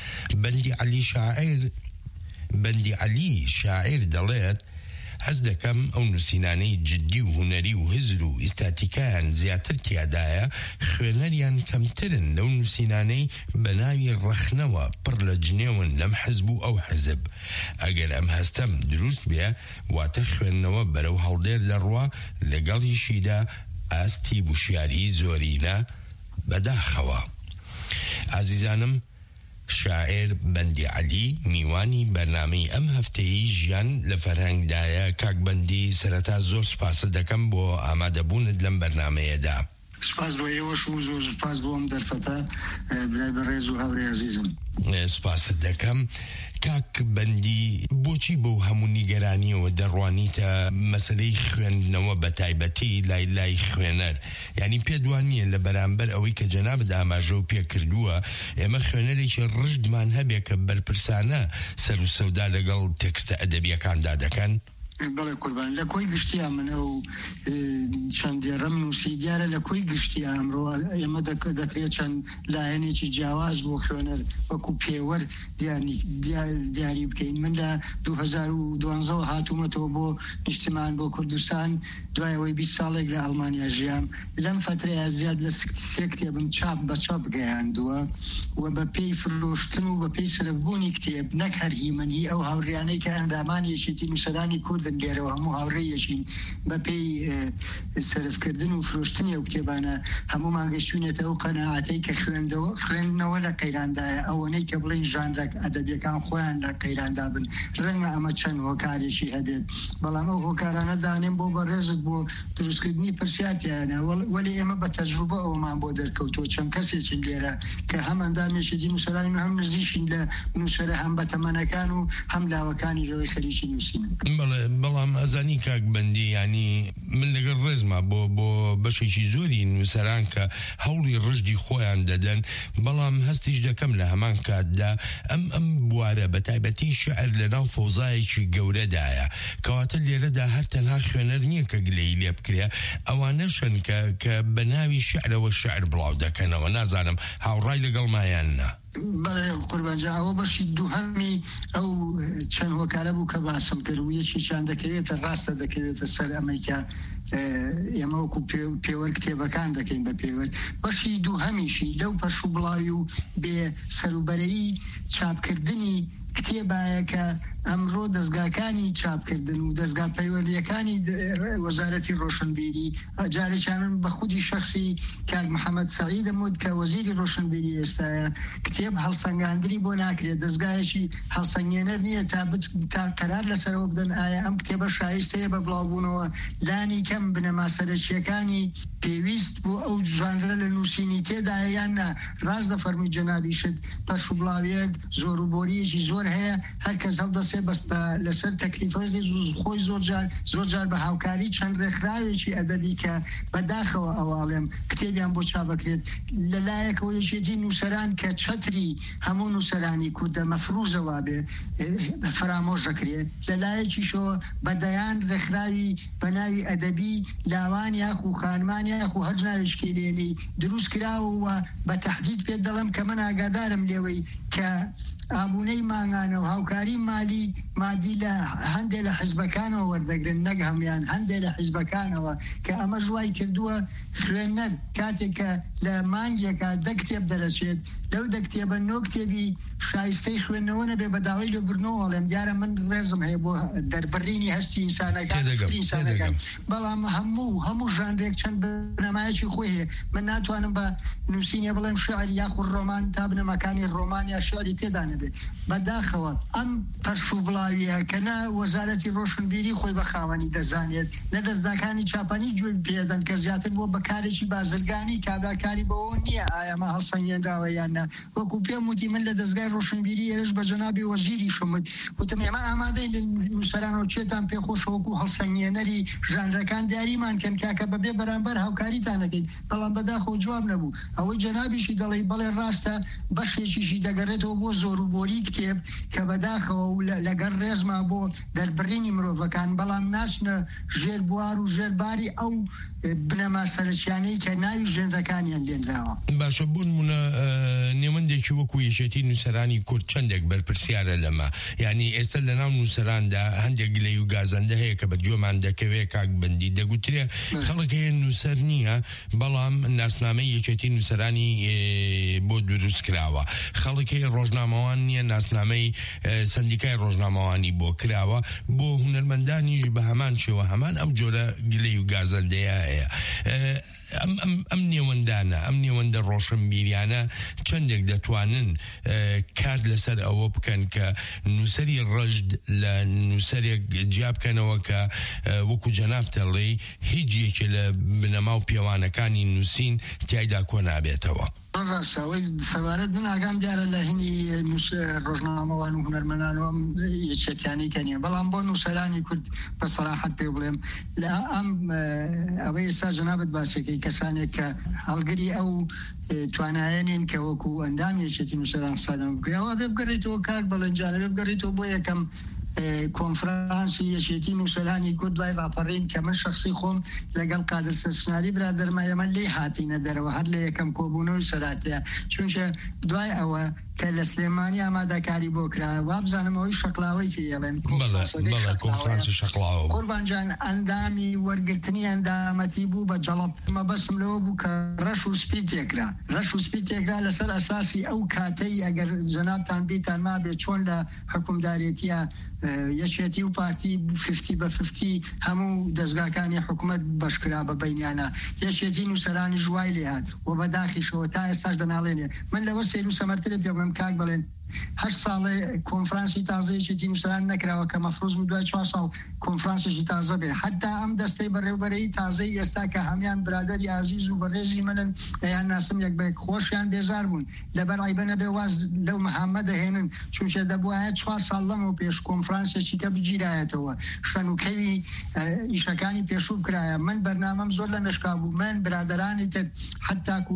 بەندی عەلی شاعر دەڵێت حەز دەکەم ئەو نووسینانەی جددی و هونەری و هزر و ئیستاتیکایان زیاتر تیادایە، خوێنەریان کەمترن لەو نووسینانەی بە ناوی ڕەخنەوە پڕ لە جنێون لەم حەزب و ئەو حەزب. ئەگەر ئەم هەستەم دروست بێ واتە خوێندنەوە بەرەو هەڵدێر دەڕوا، لەگەڵیشیدا ئاستی بوشیاری زۆرینە بەداخەوە. ئازیزانم، شاعر بەندی عەلی میوانی بەرنامەی ئەم هەفتەی ژیان لە فەرهەنگدایە. کاک بەندی، سەرەتا زۆر سپاس دەکەم بۆ ئامادەبوونت لەم بەرنامەیەدا. سپاس بۆ ئێوەش و زۆر سپاس بۆ ئەم دەرفەتە برای بەڕێز و هاوڕێ عەزیزم. سپاست دەکەم. کاک بەندی، بۆچی بەو هەموو نیگەرانیەوە دەڕوانیتە مەسەلەی خوێندنەوە بە تایبەتی لای خوێنەر؟ یعنی پێدوان نییە لە بەرامبەر ئەوەی کە جەنابەت ئاماژە و پێکردووە ئێمە خوێنەرێکی ڕژدمان هەبێ کە بەرپرسانە سەر و سەودا لەگەڵ تێکستە ئەدەبیەکاندا دەکەن؟ بەڵێ قوربان، لە کۆی گشتیا منە و چەندێڕەم نووسی دیارە لە کۆی گشتی ئەمڕۆ ئێمە دەکرێت چەند لایەنێکی جیاواز بۆ خوێنەر وەکو پێوەەر دیاری بکەین. من لە 2012 هاتوومەتەوە بۆ نیشتمان بۆ کوردستان، دوایەوەی 20 ساڵێک لە ئەڵمانیا ژیام. لەم فترەیە زیاد لە 33 کتێبم چاپ بە چاپ گەیاندووە و بە پێی فرۆشتن و بە پێی سرفبوونی کتێب، نەک هەر هیمەنی ئەو هاوڕیانەی کە ئەندامانیەشێتی نووسەرانی کوردن لێرەوە هەموو هاوڕێیەشین بە پێی سرفکردن و فرۆشتنی ئەو کتێبانە هەمومان گەشتوونێتە ئەو قەناعەتەی کە خوێندنەوە لە قەیراندایە، ئەوەنەی کە بڵین ژانرێک ئەدەبیەکان خۆیان لە قەیراندا بن. ڕەنگە ئەمە چەند هۆکارێکی هەبێت، بەڵام ئەو هۆکارانە دانێن بۆ بەڕێزت بۆ دروستکردنی پرسیاتیانە، وەلی ئێمە بە تەجروبە ئەومان بۆ دەرکەوتۆ. چەند کەسێکین لێرە کە هەم ئەندامێشێتی نووسەرانی هەم نزیشین لە نووسەرە هەم بەتەمەنەکان و هەم لاوەکانی ژەوەی خەریکی نووسین. بەڵام ئەزانی کاک بەندی، ینی من لەگەڵ ڕێزمە بۆ بەشێکی زۆری نووسەران کە هەوڵی ڕژدی خۆیان دەدەن، بەڵام هەستیش دەکەم لە هەمان کاتدا ئەم بوارە بە تایبەتی شعر لەناو فەوزایەکی گەورەدایە، کەواتە لێرەدا هەر تەنها خوێنەر نییە کە گلەی لێ بکرێ، ئەوانەشن کە بە ناوی شعرەوە شعر بڵاو دەکەنەوە. نازانم هاوڕای لەگەڵ مایاننا؟ بەڵێ قوربانجا، ئەوە بەشی دووهەمی ئەو چەند هۆکارە بوو کە باسم کرد و یەکیشان دەکەوێتە ڕاستە دەکەوێتە سەر ئەمەیکە ئێمە وەکو پێوەر کتێبەکان دەکەین بە پێوەر. بەشی دووهەمیشی لەو پەش و بڵاوی و بێ سەروبەرەیی چاپکردنی کتێبایە کە ئەمڕۆ دەستگاکانی چاپکردن و دەستگا پەیوەردیەکانی وەزارەتی ڕۆشنبیری، جارێکیان بە خودی شخصی کاک محەممەد سەعید دەموت کە وەزیری ڕۆشنبیری ئێستاە، کتێب هەڵسەنگاندنی بۆ ناکرێت، دەستگایەکی هەڵسەنگێنەر نییە تا قەرار لەسەرەوە بدەن ئایا ئەم کتێبە شایستەیە بە بڵاوبوونەوە. لانی کەم بنەما سەرچیەکانی پێویست بۆ ئەو ژانرە لە نووسینی تێدایە یان نا. ڕاست دەفەرمووی جەنابیشت پەش و بڵاویەک زۆروبۆریەکی زۆر هەیە، هەر کەس هەڵدەسێ بەس لەسەر تەکلیفەی خۆی زۆر جار بە هاوکاری چەند ڕێکخراوێکی ئەدەبی کە بەداخەوە ئەواڵێم کتێبیان بۆ چاپەکرێت لەلایەکەوە یەکێتی نووسەران کە چەتری هەموو نووسەرانی کوردە مەفروزەوە بێ فرامۆژ دەکرێت، لەلایەکیشەوە بەدەیان ڕێکخراوی بە ناوی ئەدەبی لاوان یاخ و خانمان یاخ و هەر ناویشکی لێنی دروست کراوە. بە تەحدید پێ دەڵم کە من ئاگادارم لێوەی کە ئابوونەی ماگانە و هاوکاری مالی مادی لە هەندێک لە حیزبەکانەوە وەردەگرن، نەک هەمویان، هەندێک لە حیزبەکانەوە کە ئەمە ژوای کردووە خوێندنەر کاتێک کە لە مانگێکە 10 کتێب دەرەچێت، لەو 10 کتێبە 9 کتێبی شایستەی خوێندنەوە نەبێ بە داوای لێبوردنەوە ئەڵێم دیارە من ڕێزم هەیە بۆ دەربڕینی هەستی ئینسانەکان بەڵام هەموو ژانرێک چەند بنەمایەکی خۆی هەیە من ناتوانم بە نووسینە بڵێم شعری یاخود ڕۆمان تا بنەمەکانی ڕۆمان یا شعری تێدا نەبێ بەداخەوە ئەم پەرشوبڵاویە کە نە وەزارەتی ڕۆشنبیری خۆی بە خاوەنی دەزانێت نە دەستگاکانی چاپانی گوێ پێدەن کە زیاتر بۆ بەکارێکی بازرگانی کابراکاری بەوە نییە ئایا مە هەڵسەنگێنراوە یان نە وەکو پێم وتی من لە دەستگای ڕۆشنبیری ئێرش بە جەنابی وەزیری شمت وتم ئێمە ئامادەی نووسەرانەوە چێتان پێخۆشەوەکو هەڵسەنگێنەری ژانرەکان دیاریمان کەن کاکە بەبێ بەرامبەر هاوکاریتانەکەین بەڵام بەداخەوە جواب نەبوو ئەوەی جەنابیشی دەڵێ بەڵێ ڕاستە بەشێکیشی دەگەڕێتەوە بۆ زۆروبۆری کتێب کە بەداخەوە لەگەر ڕێزما بۆ دەربڕینی مرۆڤەکان بەڵام ناچنە ژێر بوار و ژێرباری ئەو بنەما سەرچیانەی کە ناوی ژێنرەکانیان لێنراوە. باشە بۆ نمونە نێوەندێکی وەکو یەکێتی نووسەرانی کورد چەندێک بەرپرسیارە لەمە یعنی ئێستا لە ناو نووسەراندا هەندێک گلەی و گازەندە هەیە کە بەرگۆمان دەکەوێت کاک بەندی دەگوترێ خەڵک هەیە نووسەر نییە بەڵام ناسنامەی یەکێتی نووسەرانی بۆ دروست کراوە خەڵک هەیە ڕۆژنامەوان نییە ناسنامەی سندیکای ڕۆژنامەوانی بۆ کراوە بۆ هونەرمەندانیش بە هەمان شێوە هەمان ئەم جۆرە گلەی و گازەندەیە هەیە ئەم نێوەندانە ئەم نێوەندە ڕۆشنبیریانە چەندێک دەتوانن کار لەسەر ئەوە بکەن کە نووسەری ڕەشد لە نووسەرێک جیا بکەنەوە کە وەکو جەناب تەڵێ هیچ یەکێ لە بنەما و پێوانەکانی نووسین تیایدا کۆ نابێتەوە. ڕاستەوەی سەوارەت من ئاگام دیارە لە هینی ڕۆژنامەوان و هونەرمەندانەوە یەکێتیانی کەنیە بەڵام بۆ نووسەرانی کورد بە سەراحەت پێ بڵێم لە ئەم ئەوەی ئێستا جەنابەت باسەکەی کەسانێک کە هەڵگری ئەو توانایەنین کە وەکو ئەندام یەکێتی نووسەران سادەم بکرێەوە بێ بگەڕێتەوە کار بەڵەنجانە بێ بگەڕێتەوە بۆ یەکەم کۆنفرانسی یەکێتی نووسەرانی کورد دوای ڕاپەڕین کە من شخصی خۆم لەگەڵ قادر سەسناری برادەرمە ئێمە لێ هاتینە دەرەوە هەر لە یەکەم کۆبوونەوەی سەراتەیە چونکە دوای ئەوە کە لە سلێمانی ئامادەکاری بۆ کرا وابزانم ئەوەی شەقلاوەی فێڵێن کۆنفرانسی شەقلاوە قوربانجان ئەندامی وەرگرتنی ئەندامەتی بوو بە جەڵەب مەبەسم لەوە بوو کە ڕەش و سپی تێکرا ڕەش و سپی تێکرا لەسەر ئەساسی ئەو کاتەی ئەگەر جەنابتان بیتان مابێت چۆن لە حکومدارێتیە یەکێتی و پارتی 50-50 هەموو دەستگاکانی حکوومەت بەشکرا بە بینیانە یەکێتی نووسەرانی ژوای لێهات و بەداخیشەوە تا ئێستاش دەناڵێنێ من لەوە سێر و سەمەرترە پێ بڵێم کاک بڵێن 8 ساڵێ کۆنفرانسی تازەیەکی نووسەران نەکراوە کە مەفروض بوو دوای 4 ساڵ کۆنفرانسێکی تازە بێ حتا ئەم دەستەی بەڕێوبەرەی تازەی ئێستا کە هەمیان برادەری عزیز و بەڕێزی منن ئەیان ناسم یەک بێک خۆشیان بێزار بوون لەبەر عیبە نەبێ واز لەو مەحەممە دەهێنن چونکە دەبووایە 4 ساڵ لەمەوە پێش کۆنفرانسێکی کە بگیرایەتەوە شەنوکەوی ئیشەکانی پێشوو بکرایە من بەرنامەم زۆر لە مێشکا بوو من برادرانی تر حتاکو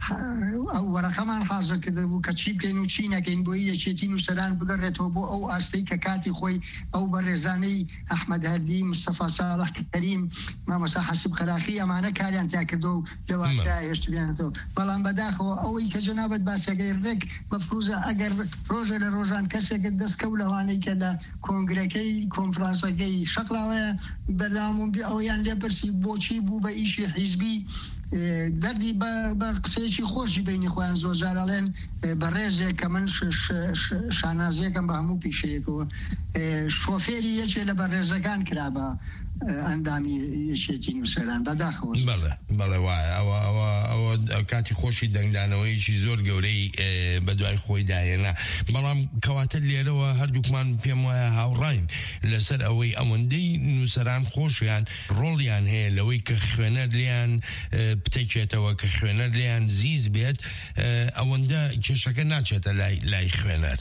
وەرەقەمان حازر کرده بوو کە چی بکەین و چی نەکەین بۆی یەکێتی نووسەران بگەڕێتەوە بۆ ئەو ئاستەی کە کاتی خۆی ئەو بەڕێزانەی ئەحمەد هەردی مستەفا ساڵح کەریم مامۆستا حەسیب خەراخی ئەمانە کاریان تیا کردو و لە واسای هێشت بێنێتەوە بەڵام بەداخەوە ئەوەی کە جەنابەت باسەکەی ڕێک مەفروزە ئەگەر ڕۆژە لە ڕۆژان کەسێکت دەستکەوت لەوانەی کە لە کۆنگرەکەی کۆنفرانسەکەی شەقلاوەیە بەردەوام بوو ئەویان لێپرسی بۆچی بوو بە ئیشی حیزبی دەردی بە قسەیەکی خۆشی بینی خۆیان زۆر جارەڵێن بە ڕێزێک کە من شانازیەکەم بە هەموو پیشەیەکەوە شۆفێری یەکێ لە بەڕێزەکان کرا بە ئەندامی یەکێتی نووسەران بەداخەوە بەڵێ وایە ئەوە کاتی خۆشی دەنگدانەوەیشی زۆر گەورەی بە دوای خۆی داێنا بەڵام کەواتە لێرەوە هەردووکمان پێم وایە هاوڕاین لەسەر ئەوەی ئەوەندەی نووسەران خۆشیان ڕۆڵیان هەیە لەوەی کە خوێنەر لیان بتێکێتەوە کە خوێنەر لیان زیز بێت ئەوەندە کێشەکە ناچێتە لای خوێنەر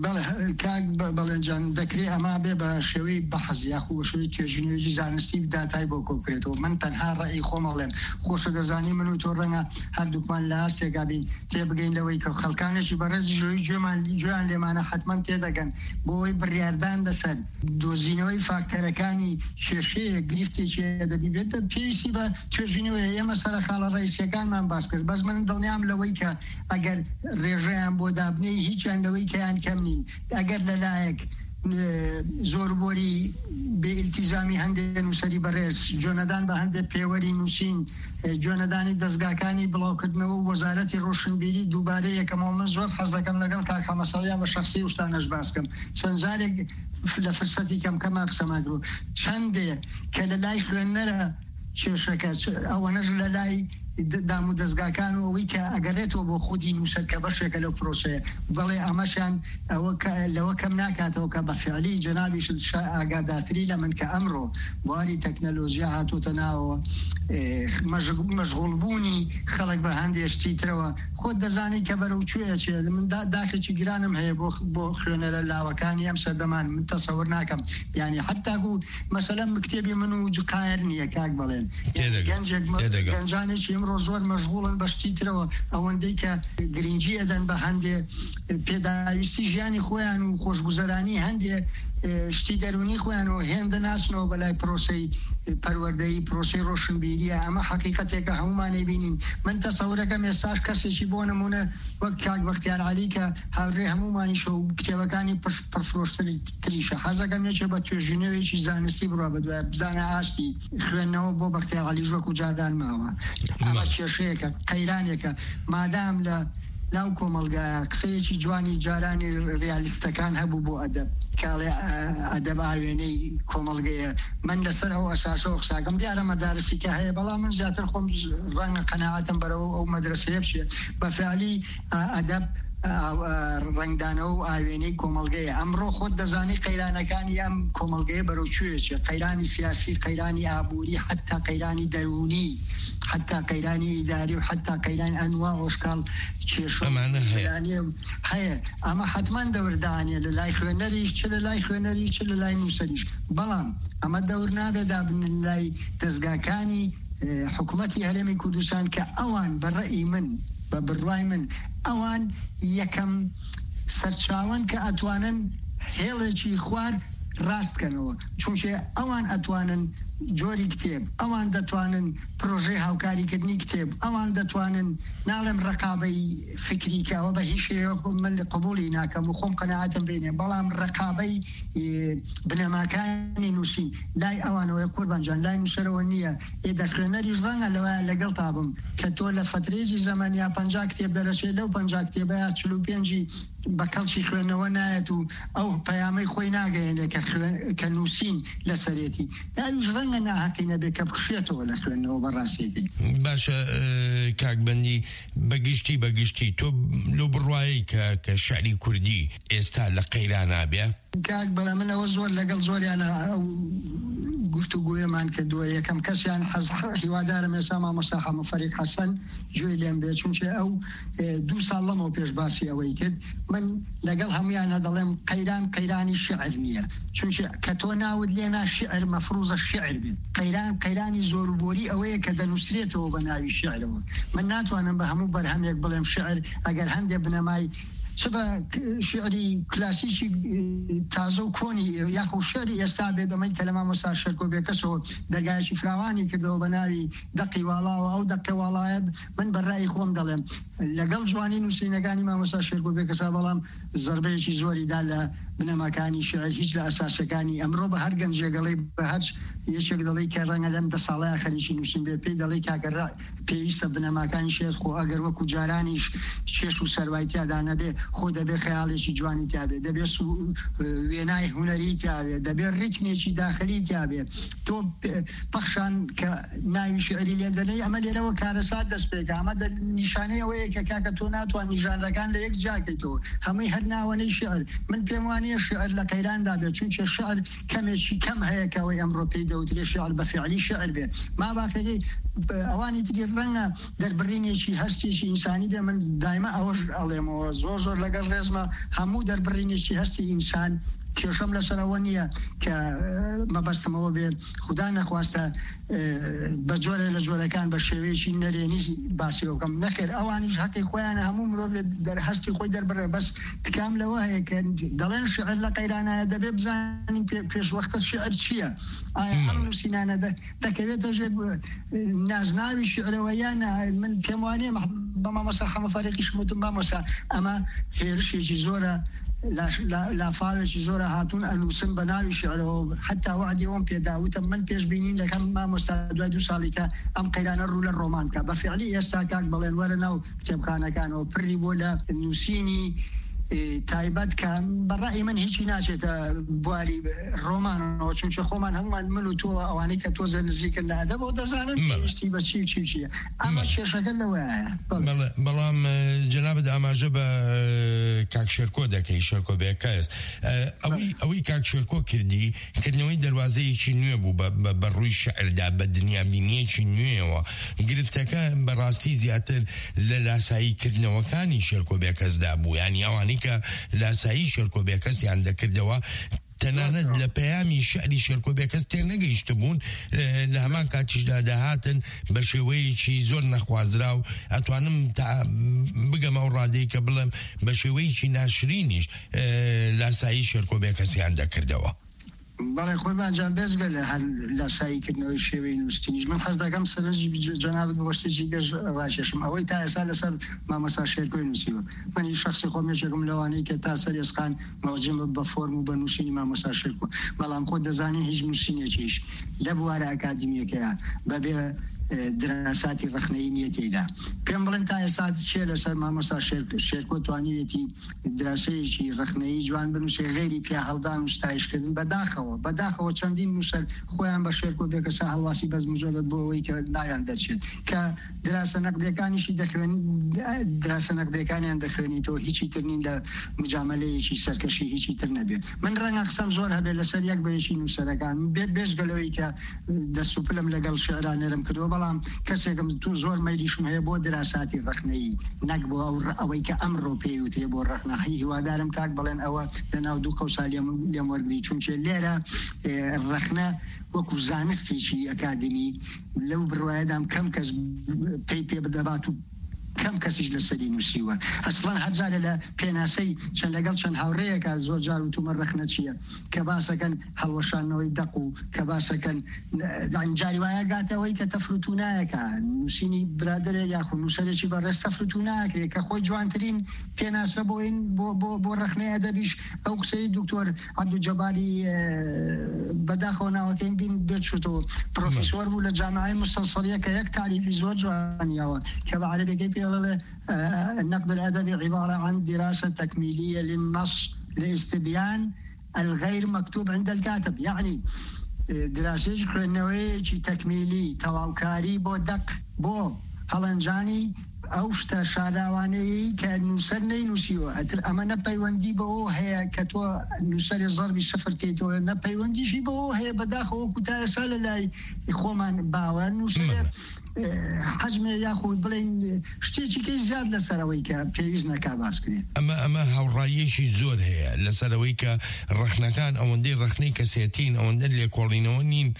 کاک بەڵێنجان دەکرێت ئەما بێ بە شێوەی بەحەز یاخو بە شێوەی توێژینەوەیەکی زانستی داتای بۆ کۆکرێتەوە من تەنها ڕێی خۆمەڵێم خۆشە دەزانی من و تۆ ڕەنگە هەردووکمان لە ئاستێکا بین تێبگەین لەوەی کە خەڵکانێکی بەڕێزی ژۆی گوێیان لێمانە حتمەن تێدەگەن بۆەوەی بڕیاردان لەسەر دۆزینەوەی فاکتەرەکانی کێشەیە گریفتێکی دەبی بێت پێویستی بە توێژینەوەی ئێمە سەر خاڵە ڕئیسیەکانمان باس کرد بەس من دڵنیام لەوەی کە ئەگەر ڕێژەیان بۆ دابنەی هیچیان لەوەی کەیان کەم نین ئەگەر لەلایەک زۆربۆری بێئیلتیزامی هەندێک نووسەری بەڕێز جۆنەدان بە هەندێک پێوەری نووسین جۆنەدانی دەستگاکانی بڵاوکردنەوە و وەزارەتی ڕۆشنبیری دووبارە یەکەمەوە من زۆر حەز دەکەم لەگەڵ کاک مەسەڵیا بە شەخسی وشتانەش باسکەم چەند جارێک لە فرسەتی کەمکەما قسەماکرۆ چەندێ کە لە لای خوێندنەرە کێشەکە ئەوەنەش لە لای دام و دەستگاکان و ئەوەی کە ئەگەڕێتەوە بۆ خودی نووسەر کە بەشێکە لەو پرۆسەیە بەڵێ ئەمەشان لەوە کەم ناکاتەوە کە بە فعلی جەنابیش ئاگادارتری لە من کە ئەمڕۆ بواری تەکنەلۆژیا هاتووتە ناوەوە مەشغوڵبوونی خەڵک بە هەندێشتی ترەوە خۆت دەزانی کە بەرەو کوێیە چێ من داخێکی گرانم هەیە بۆ خوێنەرە لاوەکانی ئەم سەردەمان من تەسەوەر ناکەم یعنی حتاکو مەسەلەن کتێبی من و قایر نییە کاک بڵێن گەنجانێکی ئەمڕۆ زۆر مەشغوڵن بەشتی ترەوە ئەوەندەی کە گرنگی ئەدەن بە هەندێ پێداویستی ژیانی خۆیان و خۆشگوزەرانی هەندێ شتی دەرونی خۆیان و هێندە ناسنەوە بەلای پرۆسەی پەروەردەی پرۆسەی ڕۆشنبیریە ئەمە حەقیقەتێکە هەمومانەی بینین من تەسەورەکەم ئێستاش کەسێکی بۆ نمونە وەک کاک بەختیار عەلی کە هاوڕێ هەمومانیشە و کتێبەکانی پرفرۆشتری تریشە حەزەکەم یەکێ بە توێژینەوەیکی زانستی بڕوا بەدوای بزانە ئاشتی خوێندنەوە بۆ بەختیار عەلی ژوەکو جاردان ماوە ئەمە کێشەیەکە قەیرانێکە مادام لە ناو کۆمەلگایە قسەیەکی جوانی جارانی ڕیالیستەکان هەبوو بۆ ئەدەب کاڵێ ئەدەب ئاوێنەی کۆمەلگەیە من لەسەر ئەو ئەساسەوە قساکەم دیارە مەدارسی کە هەیە بەڵام من زیاتر خۆم ڕەنگە قەناعەتم بەرەوە ئەو مەدرسەیە بشێ بە فعلی ئەدەب ڕنگدانەوە و ئاوێنەی کۆمەلگەیە ئەمڕۆ خۆت دەزانی قەیرانەکانی ئەم کۆمەلگەیە بەرەو کوێچێ قەیرانی سیاسی قەیرانی ئابووری حتا قەیرانی دەرونی حتا قەیرانی ئیداری و حتا قەیرانی ئەنوا ئۆشکال کێشەمانە هەیە ئەمە حتمان دەوردانێ لە لای خوێنەریش چ لە لای خوێنەری چ لە لای نووسەریش بەڵام ئەمە دەور نابێدا بن لای دەستگاکانی حکوومەتی هەرێمی کوردستان کە ئەوان بەڕێی من بە بڕوای من ئەوان یەکەم سەرچاوەن کە ئەتوانن هێڵێکی خوار ڕاستکەنەوە چونکە ئەوان ئەتوانن جۆری کتێب ئەوان دەتوانن پرۆژەی هاوکاریکردنی کتێب ئەوان دەتوانن ناڵێم ڕقابەی فکریکەوە بە هیچ من لە قبولی ناکەم و خۆم قەناعەتم بینێ بەڵام ڕقابەی بنەماکانی نووسین لای ئەوانەوەی قوربانجان لای نووسەرەوە نییە ئێدە خوێنەریش ڕەنگە لەوایە لەگەڵ تابم کە تۆ لە فترێکی زەمانیا 50 کتێب دەرەچێت لەو 50 کتێبەیە 45 بە کەڵکی خوێندنەوە نایەت و ئەو پەیامەی خۆی ناگەیەنێ کە نووسین لەسەرێتی داویش ڕەنگە ناحەقی نەبێت کە بکشێتەوە لە خوێندنەوە بەڕاستێتی باشە کاکبەندی بەگشتی تۆ لەو بڕوایی کە شعری کوردی ئێستا لە قەیرانە بێ کاک بەڵام منەوە زۆر لەگەڵ زۆریانە ئەو گفتوگویەمان کردووە یەکەم کەسیان هیوادارم ئێستا مامۆستا حەمەفەریق حەسەن گوێی لێم بێت چونکە ئەو 2 ساڵ لەمەوە پێش باسی ئەوەی کرد من لەگەڵ هەمویانە دەڵێم قەیرانی شعر نییە چونکە کە تۆ ناود لێنا شعر مەفروزە شعر بێت قەیرانی زۆربۆری ئەوەیە کە دەنووسرێتەوە بە ناوی شعرەوە من ناتوانم بە هەموو بەرهەمێک بڵێم شعر ئەگەر هەندێک بنەمای چ بە شعری کلاسیکی تازە و کۆنی یاخو شعری ئێستا بێدەمەی کە لە مامۆستا شەرکۆ بێکەسەوە دەرگایەکی فراوانی کردەوە بە ناوی دەقی واڵاوە ئەو دەقی واڵایە من بەڕای خۆم دەڵێم لەگەڵ جوانی نووسینەکانی مامۆستا شەرکۆ بێکەسا بەڵام زەربەیەکی زۆریدا لە بنەماکانی شعر هیچ لە ئەساسەکانی ئەمڕۆ بە هەر گەنجێگەڵی بە هەر یەکێک دەڵی کە ڕەنگە لەم 10 ساڵەیە خەریکی نووسین بێ پێی دەڵی کاگەڕ پێویستە بنەماکانی شێر خۆ ئەگەر وەکو جارانیش چێش و سەروایتیادا نەبێ خۆ دەبێ خەیاڵێکی جوانی تابێ دەبێ وێنای هوەری تابێ دەبێ ڕیتمێکی داخلی تابێ تۆ پەخشان کە ناوی شعری لێ دەنەی ئەمە لێرەوە کارەسات دەست پێکە ئەمە نیشانەی ئەوەیە کە کاکە تۆ ناتوانانی ژانرەکان لە یەک جاکەیتەوە هەمووی هەر ناوەنەی شعر من پێم وانە شعر لە قەیراندا بێت چونکە شعر کەمێکی کەم هەیە کەوەی ئەمڕۆ پێی دەوترێ شعر بە فعلی شعر بێت ما باقەکەی ئەوانی تری ڕەنگە دەربڕینێکی هەستێکی ئینسانی بێ من دایمە ئەوەش ئەڵێمەوە زۆر لەگەڵ ڕێزمە هەموو دەربڕینێکی هەستی ئینسان کێشەم لەسەرەوە نییە کە مەبەستمەوە بێت خدا نەخواستە بە جۆرە لە جۆرەکان بە شێوەیەکی نەرێنی باسیەوە بکەم نەخێر ئەوانیش حەقی خۆیانە هەموو مرۆڤ دەرهەستی خۆی دەربڕێ بەس تکام لەوە هەیە کە دەڵێن شعر لە قەیرانایە دەبێ بزانین پێشوەختە شعر چییە ئایا هەم نووسینانە دەکەوێتە ژێر نازناوی شعرەوە یان من پێم وانێ بە مامۆستا حەمەفەریقی شموتم مامۆستا ئەمە هێرشێکی زۆرە لا فاوێکی زۆرە هاتوون ئەنووسن بە ناوی شعرەوە حتا وعدی ئەوم پێداوتە من پێشبینین دەکەم مامۆستا دوای 2 ساڵی کە ئەم قەیرانە ڕوو لە ڕۆمان بکە بە فعلی ئێستا کاک بەڵێن وەرە ناو کتێبخانەکانەوە پڕی بۆ لە نووسینی تایبەت کە بەڕای من هیچی ناچێتە بواری ڕۆمانەوە چونچە خۆمان هەمومان من و تۆ ئەوانەی کە تۆزە نزیکن لە ئەدەبەوە دەزانن پێویستی بە چی و چی و چیە ئەمە کێشەکە لەوەیە بەڵام جەنابەت ئاماژە بە کاک شێرکۆ دەکەی شێرکۆ بێکەس ئەوەی کاک شێرکۆ کردی کردنەوەی دەواازەیەکی نوێ بوو بە ڕووی شعردا بە دنیابینیەکی نوێەوە گرفتەکە بەڕاستی زیاتر لە لاساییکردنەوەکانی شێرکۆ بێکەسدا بوو ینی ئەوانی کە لاسایی شێرکۆ بێکەسیان دەکردەوە تەنانەت لە پەیامی شعری شێرکۆ بێکەس تێر نەگەیشت بوون لە هەمان کاتیشدا داهاتن بە شێوەیەکی زۆر نەخوازرا و ئەتوانم بگەمە و ڕادەی کە بڵێم بە شێوەیەکی ناشرینیش لاسایی شێرکۆ بێکەسیان دەکردەوە. بەڵێ قوربانجان بێزگە لە هەر لاساییکردنەوەی شێوەی نووسینیش من حەز دەکەم سەرنجی جەنابەت بە شتێکی گەش ڕاکێشم ئەوەی تا ئێستا لەسەر مامۆستا شێرکۆی نووسیوە منی شخصی خۆم یەکێکم لەوانەی کە تا سەر ئێسقان مەوجم بە فۆرم و بە نووسینی مامۆستا شێرکۆ بەڵام خۆ دەزانی هیچ نووسینێکیش لە بوارە ئەکادمیەکەیە بەبێ دراساتی ڕخنەی نیە تێدا پێم بڵێن تا ئێستا چێ لەسەر مامۆستا شێرکۆ توانیوێتی دراسەیەکی ڕخنەی جوان بنووسێ غێری پیا هەڵدان و ستایشکردن بەداخەوە چەندین نووسەر خۆیان بە شێرکۆ بێکەسا هەڵواسی بەز مجۆلت بۆ ئەوەی کە نایان دەرچێت کە دراسە نەقدەکانیشی دەخوێن دراسە نەقدەکانیان دەخوێنیتەوە هیچی تر نین لە مجاملەیەکی سەرکەشی هیچی تر نەبێت من ڕەنگە قسەم زۆر هەبێت لەسەر یەک بەیەکی نووسەرەکان بێژگەلەوەی کە دەستوپلم لەگەڵ شێعرانێرم کردووە بەڵام کەسێکم تو زۆر مەیلیشم هەیە بۆ دراساتی ڕخنەیی نەک بۆ ئەوەی کە ئەمڕۆ پێوترێ بۆ ڕخنەهی هیوادارم کاک بڵێن ئەوە لە ناو 2 قەوسا لێم وەرگری چونچێ لێرە ڕخنە وەکو زانستێکی ئەکادمی لەو بڕوایەدام کەم کەس پێ بدەبات و کەم کەسیش لەسەری نووسیوە ئەسڵان هەرجارە لە پێناسەی چەند لەگەڵ چەند هاوڕەیەکە زۆر جار وتومە ڕخنە چییە کە باسەکەن هەڵوەشانەوەی دەق و کە باسەکەن جاری وایە گاتەوەی کە تەفروتونایەکە نووسینی برادرێ یاخو نووسەرێکی بەڕێز تەفروتوناکرێت کە خۆی جوانترین پێناسرە بۆ ڕخنەی ئەدەبیش ئەو قسەی دکتۆر عەبدولجەباری بەداخەوە ناوەکەین بین بێت شوتەوە پرۆفیسۆر بوو لە جامعای مستەنسەریە کە یەک تاریفی زۆر جوانیەوە کە بە عەرەبیەکەی النقد الأدبي عبارة عن دراسة تكميلية للنص لاستبيان الغير مكتوب عند الكاتب يعني دراسة خوێندنەوەی تەکمیلی تەواوکاری بۆ دەق بۆ هەڵەنجانی ئەو شتە شاراوانەیە کە نووسەر نەینووسیوە ئەتر ئەمە نەپەیوەندی بەوە هەیە کە تۆ نووسەری زەربی سەفر کەیتەوە نەپەیوەندیشی بەوە هەیە بەداخەوە کوتا ئێستا لە لای خۆمان باوە نووسەر حجمێ یاخود بڵین شتێکی کەی زیاد لەسەرەوەی کە پێویست نەکا باسکرێت ئەمە هاوڕاییەکی زۆر هەیە لەسەرەوەی کە ڕخنەکان ئەوەندەی ڕخنەی کەسێتین ئەوەندە لێکۆڵینەوە نین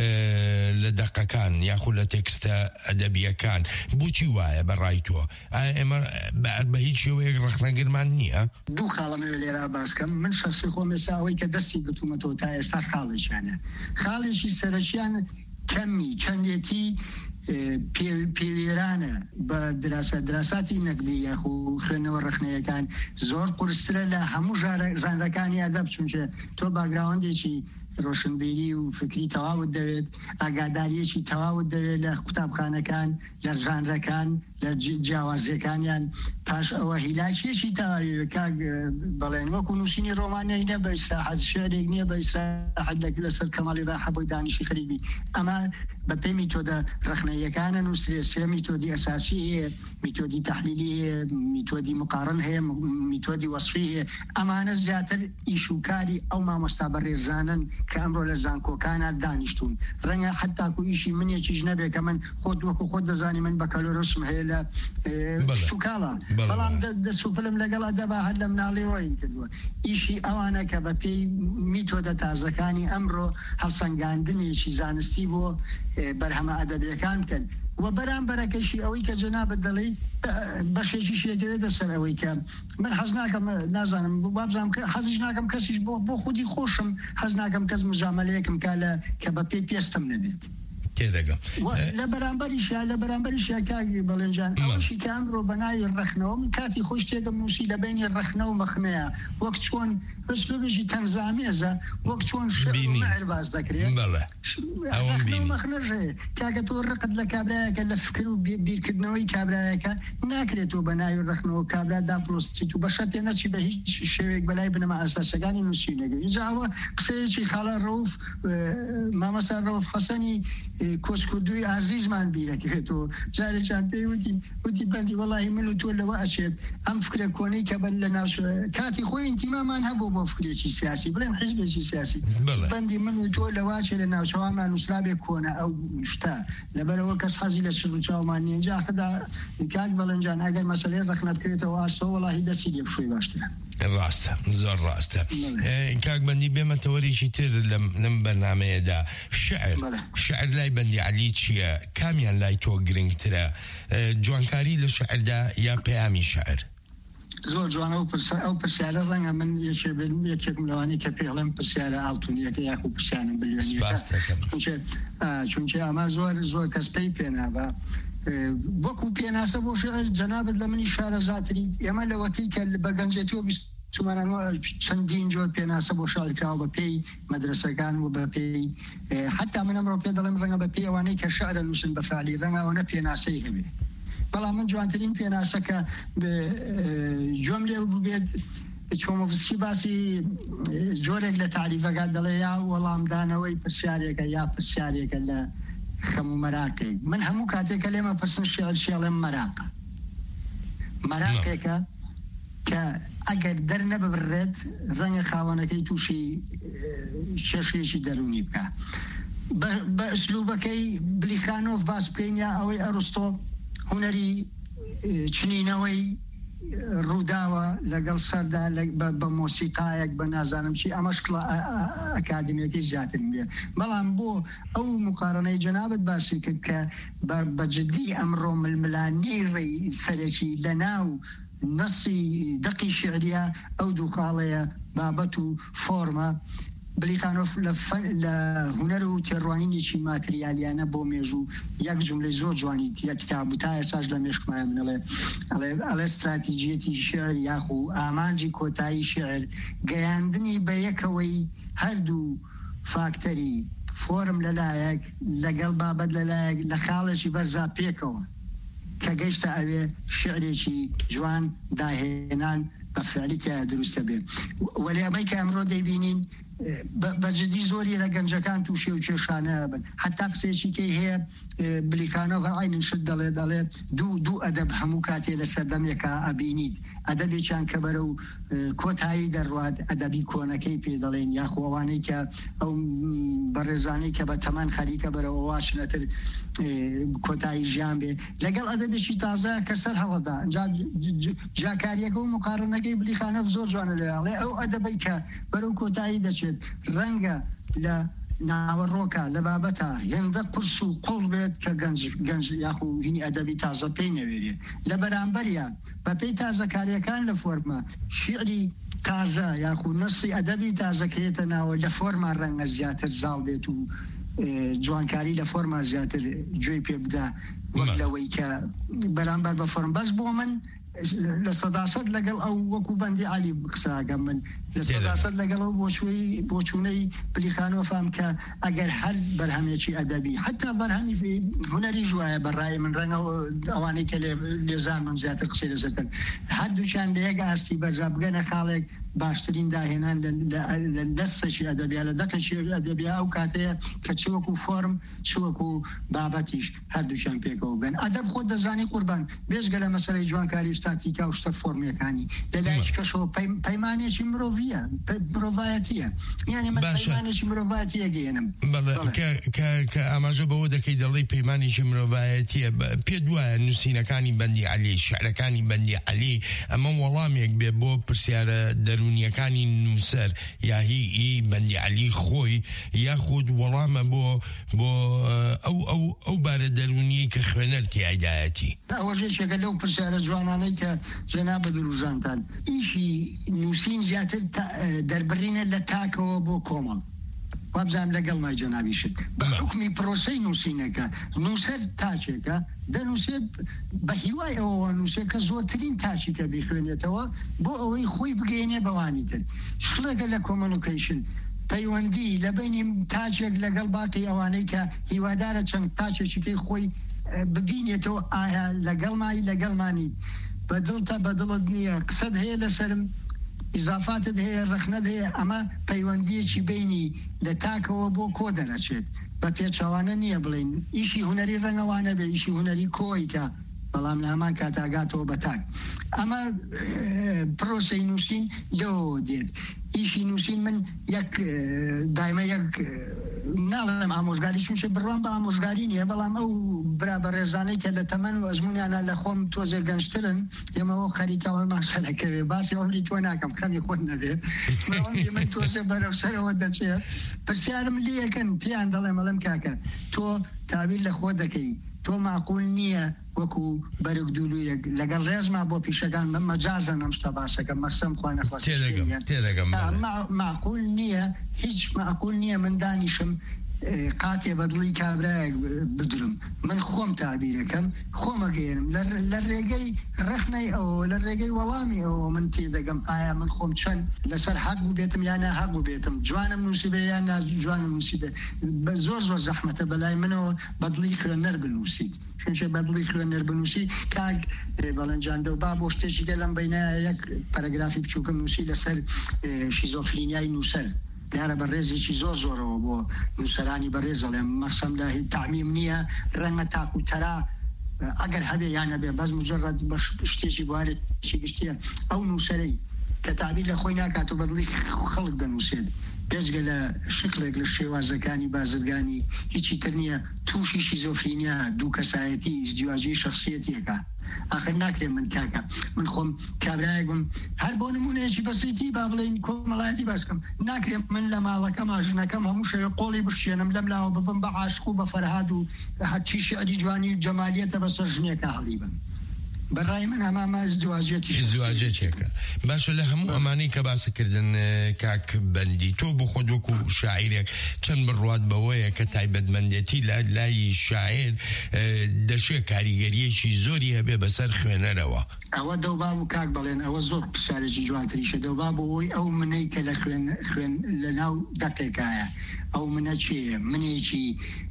لە دەقەکان یاخود لە تێکستە ئەدەبیەکان بۆچی وایە بەڕای تۆ ئێمە بە هیچ شێوەیەک ڕخنەگرمان نییە دوو خاڵەمەوە لێرا باسکەم من شخصی خۆم ئێستا ئەوەی کە دەستی گرتوومەتەوە تا ئێستا خاڵێکیانە خاڵێکی سەرەکیان کەمی چەندێتی پێوێرانە بە دراساتی نەقدی یاخو خوێندنەوە ڕخنەیەکان زۆر قورسترە لە هەموو ژانرەکانی ئەدەب چونچە تۆ باگراوندێکی ڕۆشنبیری و فکری تەواوت دەوێت ئاگاداریەکی تەواوت دەوێت لە قوتابخانەکان لە ژانرەکان لە جیاوازیەکانیان پاش ئەوە هیلاکیەکی تەواوی کاک بەڵێن وەکو نووسینی ڕۆمانەی نە بە ئیسراحەت شێعرێک نییە بە ئیسراحەت لەسەر کەماڵی ڕاحە بۆی دانیشی خەریبی ئەمە بە پێی میتۆدە ڕخنەیەکانە نووسرێ سێ میتۆدی ئەساسی هەیە میتۆدی تەحلیلی هەیە میتۆدی مقارن هەیە میتۆدی وەصفی هەیە ئەمانە زیاتر ئیشوکاری ئەو مامۆستا بەڕێزانن کە ئەمڕۆ لە زانکۆکانە دانیشتون ڕەنگە حتاکو ئیشی منێکیش نەبێ کە من خۆت وەکو خۆت دەزانی من بە کەلۆرسم هەیە لە شوکاڵە بەڵام دەسوپلم لەگەڵا دەبا هەر لە مناڵێەوەین کردووە ئیشی ئەوانە کە بە پێی میتۆدە تازەکانی ئەمڕۆ هەڵسەنگاندنێکی زانستی بۆ بەرهەمە ئەدەبیەکان بکەن و بەرامبەرەکەشی ئەوەی کە جەنابەت دەڵێی بەشێکی شێدەوێتە سەرەوەی کە من حەز ناکەم نازانم وابزانم حەزیش ناکەم کەسیش بۆ خودی خۆشم حەز ناکەم کەس مجاملەیەکم کە بە پێی پێستم نەبێت تێدەگەم لە بەرامبەریشیا کاگی بەڵێنجان ئەوشی کە ئەمڕۆ بەناوی ڕەخنەوە من کاتی خۆش تێگەم نووسی لە بینی ڕەخنە و مەخنەیە وەک چۆن ئەسلوبێکی تەنزامێزە وەک چۆن شعر و مەعر باز دەکرێت ڕەخنە و مەخنەژێ کاکە تۆ ڕقت لە کابرایەکە لە فکر و بیرکردنەوەی کابرایەکە ناکرێتەوە بەناوی ڕەخنەوە کابرا داپرۆستیت و بەشەر تێ نەچی بە هیچ شێوێک بەلای بنەمە ئاساسەکانی نووسی نەگەی اینجاوە قسەیەکی خاڵە ڕەوف مامەسا ڕەوف حەسەنی کۆچکردووی ئازیزمان بیرەکرێتەوە جارێکیان پێی وتی بەندی وەڵاهی من و تۆ لەوە ئەچێت ئەم فکرە کۆنەی کە بەن لە ناو کاتی خۆی ئینتیمامان هەبوو بۆ فکرێکی سیاسی بڵێن حیزبێکی سیاسی بەندی من و تۆ لەواچێ لە ناوچەوامان نووسرابێ کۆنە ئەو شتە لەبەرەوە کەس حەزی لە چڕ و چاومان نییە اینجا خدا کاک بەڵێنجان ئەگەر مەسەلەی ڕەخنە بکرێتەوە ئاشتەوە وەڵاهی دەستی لێ بشووی باشترە ڕاستە زۆر ڕاستە کاک بەندی بێمە تەوەریشی تر لەم بەرنامەیەدا شعر لای بەندی عەلی چییە کامیان لای تۆ گرنگترە جوانکاری لە شعردا یا پەیامی شعر زۆر جوانە ئەو پرسیارە ڕەنگە من یەکێکم لەوانی کە پێڵێم پرسیارە ئاڵتونیەکە یاخو پرسیانم بلیێنیەکە چونچە ئەمە زۆر کەس پێی پێنابە وەکو پێناسە بۆ شعر جەنابەت لە منی شارە زاتری ئێمە لەوەتی کە بە گەنجێتیەوە چمانەوە چەندین جۆر پێناسە بۆ شارکراوە بە پێی مەدرسەکان و بە پێی حتا من ئەمڕۆ پێ دەڵێم ڕەنگە بە پێی ئەوانەی کە شعرە نووسن بە فعالی ڕەنگە ئەوەنە پێناسەی هەبێ بەڵام من جوانترین پێناسەکە جۆم لێ بێت چۆمۆڤسکی باسی جۆرێک لە تعریفەکە دەڵێ یا وەڵامدانەوەی پرسیارێکە یا پرسیارێکە لە خەم و مەراقی من هەموو کاتێکە لێمە پرسن شێڵێم مەراقێکە کە ئەگەر دەرنەببڕێت ڕەنگە خاوەنەکەی تووشی کێشێکی دەرونی بکە بە ئەسلوبەکەی بلیخانۆف باس بکەین یا ئەوەی ئەرستۆ هونەری چنینەوەی ڕووداوە لەگەڵ سەردا بە مۆسیقایەک بە نازانم چی ئەمەش ئەکادمیەکەی زیاتر بێ بەڵام بۆ ئەو مقارنەی جەنابەت باسی کرد کە بەجددی ئەمڕۆ ململانەی ڕێی سەرەکی لە ناو نەسی دەقی شعریە ئەو دوو خاڵەیە بابەت و فۆرمە بلیخانۆف لە هونەر و تێڕوانینێکی ماتریالیانە بۆ مێژوو یەک جملەی زۆر جوانی یەکتابوتایە ساش لە مێشکمایە منەڵێ ئەڵێ استراتیژیەتی شعر یاخو ئامانجی کۆتایی شعر گەیاندنی بە یەکەوەی هەردوو فاکتەری فۆرم لەلایەک لەگەڵ بابەت لەلایەک لە خاڵێکی بەرزا پێکەوە کە گەیشتە ئەوێ شعرێکی جوان داهێنان بە فعلی تیا دروستە بێ وەلێمەی کە ئەمڕۆ دەیبینین بەجددی زۆری لە گەنجەکان تووشێ و کێشانە بن حتا قسێکی کەی هەیە بلیخانۆڤ عینن شت دەڵێ دوو ئەدەب هەموو کاتێ لە سەردەمێکە ئەبینیت ئەدەبێکیان کە بەرە و کۆتایی دەڕوات ئەدەبی کۆنەکەی پێ دەڵێن یاخۆوانەی کە ئەو بەڕێزانەی کە بە تەمان خەریکە بەرەوە واشنەتر کۆتایی ژیان بێ لەگەڵ ئەدەبێکی تازە کە سەر هەڵەدا جاکاریەکە و مقارنەکەی بلیخانۆڤ زۆر جوانە لەڵێ ئەو ئەدەبەی کە بەرەو کۆتایی دەچێت ڕەنگە لە ناوەڕۆکە لە بابەتە هێندە قرس و قوڵ بێت کە گەنج یاخو هینی ئەدەبی تازە پێی نەوێرێ لە بەرامبەریان بە پێی تازەکاریەکان لە فۆرمە شیعری تازە یاخو نەسی ئەدەبی تازەکرێتە ناوە لە فۆرما ڕەنگە زیاتر زاڵ بێت و جوانکاری لە فۆرما زیاتر گوێی پێ بدا وەک لەوەی کە بەرامبەر بە فۆرم بەس بۆ من لە سەداسەد لەگەڵ ئەو وەکو بەندی عەلی قساگەم من لە سەداسەد لەگەڵ ئەو بۆچوونەی بلیخانۆفام کە ئەگەر هەر بەرهەمێکی ئەدەبی حتا بەرهەمی هونەری ژوایە بەڕای من ڕەنگە ئەوانەی کە لێزان من زیاتر قسەی لەسەر هەردووچیان لە یەک ئاستی بەرزا بگەنە خاڵێک باشترین داهێنان لە دەستێکی ئەدەبیا لە دەقێکی ئەدەبیا ئەو کاتەیە کە چ وەکو فۆرم چ وەکو بابەتیش هەردووچیان پێکەوە بگەن ئەدەب خۆت دەزانی قوربان بێژگە لە مەسەلەی جوانکاری ستاتیکا و شتە فۆرمیەکانی لەلایەکی کەشەوە پەیمانێکی مرۆڤیە مرۆڤایەتیە یعنی من پەیمانێکی مرۆڤایەتی ئەگەێنم کە ئاماژە بەوە دەکەی دەڵی پەیمانێکی مرۆڤایەتیە پێ دوایە نووسینەکانی بەندی عەلی شعرەکانی بەندی عەلی ئەمە وەڵامێک بێ بۆ پرسیارە دەرونیەکانی نووسەر یا هی بەندی عەلی خۆی یاخود وەڵامە بۆ ئەو بارە دەرونی کە خوێنەر تیایدایەتی ئەوەژێکێکە لەو پرسیارە جوانانەی کە جەنابە دروژانتان ئیشی نووسین زیاتر دەربڕینە لە تاکەوە بۆ کۆمەڵ وابزانم لەگەڵ مای جەنابیشت بە حکمی پرۆسەی نووسینەکە نووسەر تاچێکە دەنووسێت بە هیوای ئەوە نووسێت کە زۆرترین تاچی کە بیخوێنێتەوە بۆ ئەوەی خۆی بگەێنێ بەوانی تر شڵێکە لە کۆمۆنیکیشن پەیوەندی لە بینی تاچێک لەگەڵ باقی ئەوانەی کە هیوادارە چەند تاچێکیکەی خۆی ببینێتەوە ئایا لەگەڵمانی بەدڵتە بەدڵت نییە قسەت هەیە لەسرم ئیزافاتت هەیە ڕخنەت هەیە ئەمە پەیوەندیەکی بینی لە تاکەوە بۆ کۆ دەرەچێت بە پێچەوانە نییە بڵین ئیشی هوەری ڕەنگەوانە بێ ئیشی هوەری کۆیکە بەڵام لە هەمان کاتاگاتەوە بە تاک ئەمە پرۆسەی نووسین لەوە دێت ئیشی نووسین من دایمە یەک ناڵێم ئامۆژگاری چونچە بڕوان بە ئامۆژگاری نیە بەڵام ئەو برا بە ڕێزانەی کە لە تەمەن و ئەزمونیانە لە خۆم تۆزێ گەنجترن ئێمەەوە خەریکەوە ماشەلەکەوێ باسی ئەولی تۆ ناکەم خەمی خۆت نەبێ من تۆزێ بەرەو سەرەوە دەچێت پرسیارم لێ یەکەن پیان دەڵێ مەڵم کاکە تۆ تابیر لە خۆ دەکەی تۆ معقول نییە وەکو بەرگ دوولویەک لەگەڵ ڕێزما بۆ پیشەکان من مەجازە نەمشتە باشەکە مەخسەم خوا نەخواست معقول نییە هیچ معقول نییە من دانیشم قاتێ بەدڵی کابرایەک بدرم من خۆم تابیرەکەم خۆمەگەێنم لە ڕێگەی ڕخنەی ئەوە لە ڕێگەی وەڵامی ئەوە من تێدەگەم ئایا من خۆم چەند لەسەر حەق بوو بێتم یانە حەق بوو بێتم جوانم نووسیبێ یان جوانم نووسیبێ بە زۆر زەحمەتە بەلای منەوە بەدڵی خوێنەر بنووسیت چونچە بەدڵی خوێنەر بنووسی کاک بەڵەنجاندە و با بۆ شتێکی گەلم بینایە یەک پەرەگرافی بچووکم نووسی لەسەر شیزۆفرینیای نووسەر دیارە بە ڕێزێکی زۆر زۆرەوە بۆ نووسەرانی بەڕێزەڵێم مەخسەم لە تعمیم نییە ڕەنگە تاکو تەرا ئەگەر هەبێ یانە بێ بەس مجرد بە شتێکی بوارێکی گشتیە ئەو نووسەرەی کە تعبیر لە خۆی ناکات و بەدڵی خەڵک دەنووسێت بێجگە لە شکلێک لە شێوازەکانی بازرگانی هیچی تر نییە تووشی شیزۆفرینیا دوو کەسایەتی ازدواجی شخصیەتیەکە آخر ناکرێ من کاکە من خۆم کابرایەکم هەر بۆ نمونەیەکی بەسیتی با بڵێن کۆمەڵایەتی باسکەم ناکرێ من لە ماڵەکەم ئاژنەکەم هەموو شەوێ قۆڵی بشێنم لەم لاوە ببم بە عاشق و بە فەرهاد و هەرچی شعری جوانی و جەمالیەتە بەسەر ژنێکە هەڵی بم بەڕای من ئەمامە ازدواجێتێکە باشە لە هەموو ئەمانەی کە باسەکردن کاک بەندی تۆ بۆ خۆت وەکو شاعیرێک چەند بڕوات بەوەیە کە تایبەتمەندێتی لای شاعر دەشێت کاریگەریەکی زۆری هەبێ بەسەر خوێنەرەوە ئەوە دەوباب و کاک بڵێن ئەوە زۆر پرسیارێکی جوانتریشە دەوباب ئەوەی ئەو منەی کە لە خوێن لە ناو دەقێکایە ئەو منە چێە منێکی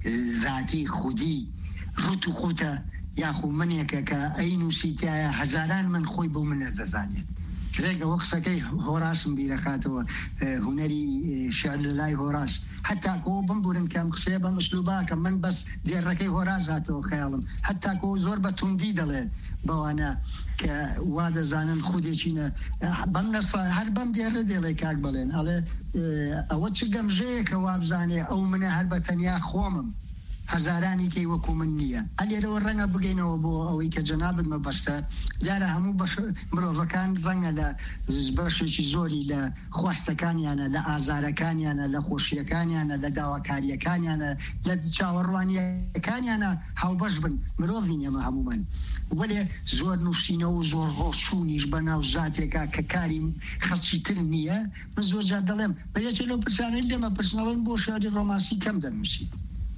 ذاتی خودی ڕوت و قوتە یاخو منێکە کە ئەی نووسیتایە هەزاران من خۆی بۆ من نەزەزانێت کرێگەوە قسەکەی هۆراسم بیرەکاتەوە هوەری شعر لە لای هۆراس هەتاکۆ بمبورن کەم قسەیە بە مسلوباکە من بەس دێڕەکەی هۆراس هاتەوە خەیاڵم هەتاکۆ زۆر بە توندی دەڵێ بەوانە کە وا دەزانن خودێکینە بەم نەسا هەر بەم دێڕە دێڵێ کاک بڵێن ئەڵێ ئەوە چ گەمژەیەکە وابزانێ ئەو منە هەر بە تەنیا خۆمم هەزارانی کەی وەکو من نییە ئەلێرەوە ڕەنگە بگەینەوە بۆ ئەوەی کە جەنابت مەبەستە دیارە هەموو مرۆڤەکان ڕەنگە لە بەشێکی زۆری لە خواستەکانیانە لە ئازارەکانیانە لە خۆشیەکانیانە لە داواکاریەکانیانە لە چاوەڕوانیەکانیانە هاوبەش بن مرۆڤین ئێمە هەمومان وەلێ زۆر نووسینەوە و زۆر ڕۆشونیش بە ناو زاتێکە کە کاری خەڵکی تر نییە من زۆر جار دەڵێم بە یەکێ لەو پرسیانەی لێمە پرسنەوەن بۆ شاری ڕۆمانسی کەم دەنووسیت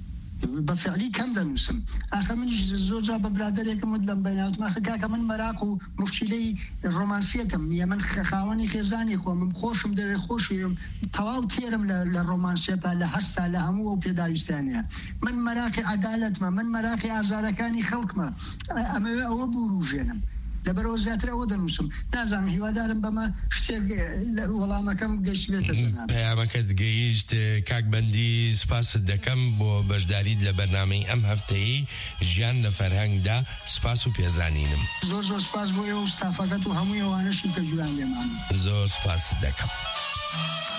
بەفعلی کەم دەنووسم ئاخە منیش زۆر جا بە برادەرێکم لەم بەیناوتم کاکە من مەراق و مشکلەی ڕۆمانسیەتم نییە من خاوەنی خێزانی خۆم خۆشم دەوێ خۆشیم تەواو تێرم لە ڕۆمانسیەتە لە هەستا لە هەموو ئەو پێداویستانەیە من مەراقی عەدالەتمە من مەراقی ئازارەکانی خەڵکمە ئەمەوێ ئەوە بوروژێنم لەبەرەوە زیاتر ئەوە دەنووسم نازانم هیوادارم بەمە شتێک وەڵامەکەم گەشت بێتە زەنان پەیامەکەت گەیشت کاک بەندی سپاست دەکەم بۆ بەشداریت لە بەرنامەی ئەم هەفتەیە ژیان لە فەرهەنگدا سپاس و پێزانینم زۆر سپاس بۆ ئێوە و ستافەکەت و هەمووی ئەوانەشی کە جوان لێمان زۆر سپاس دەکەم.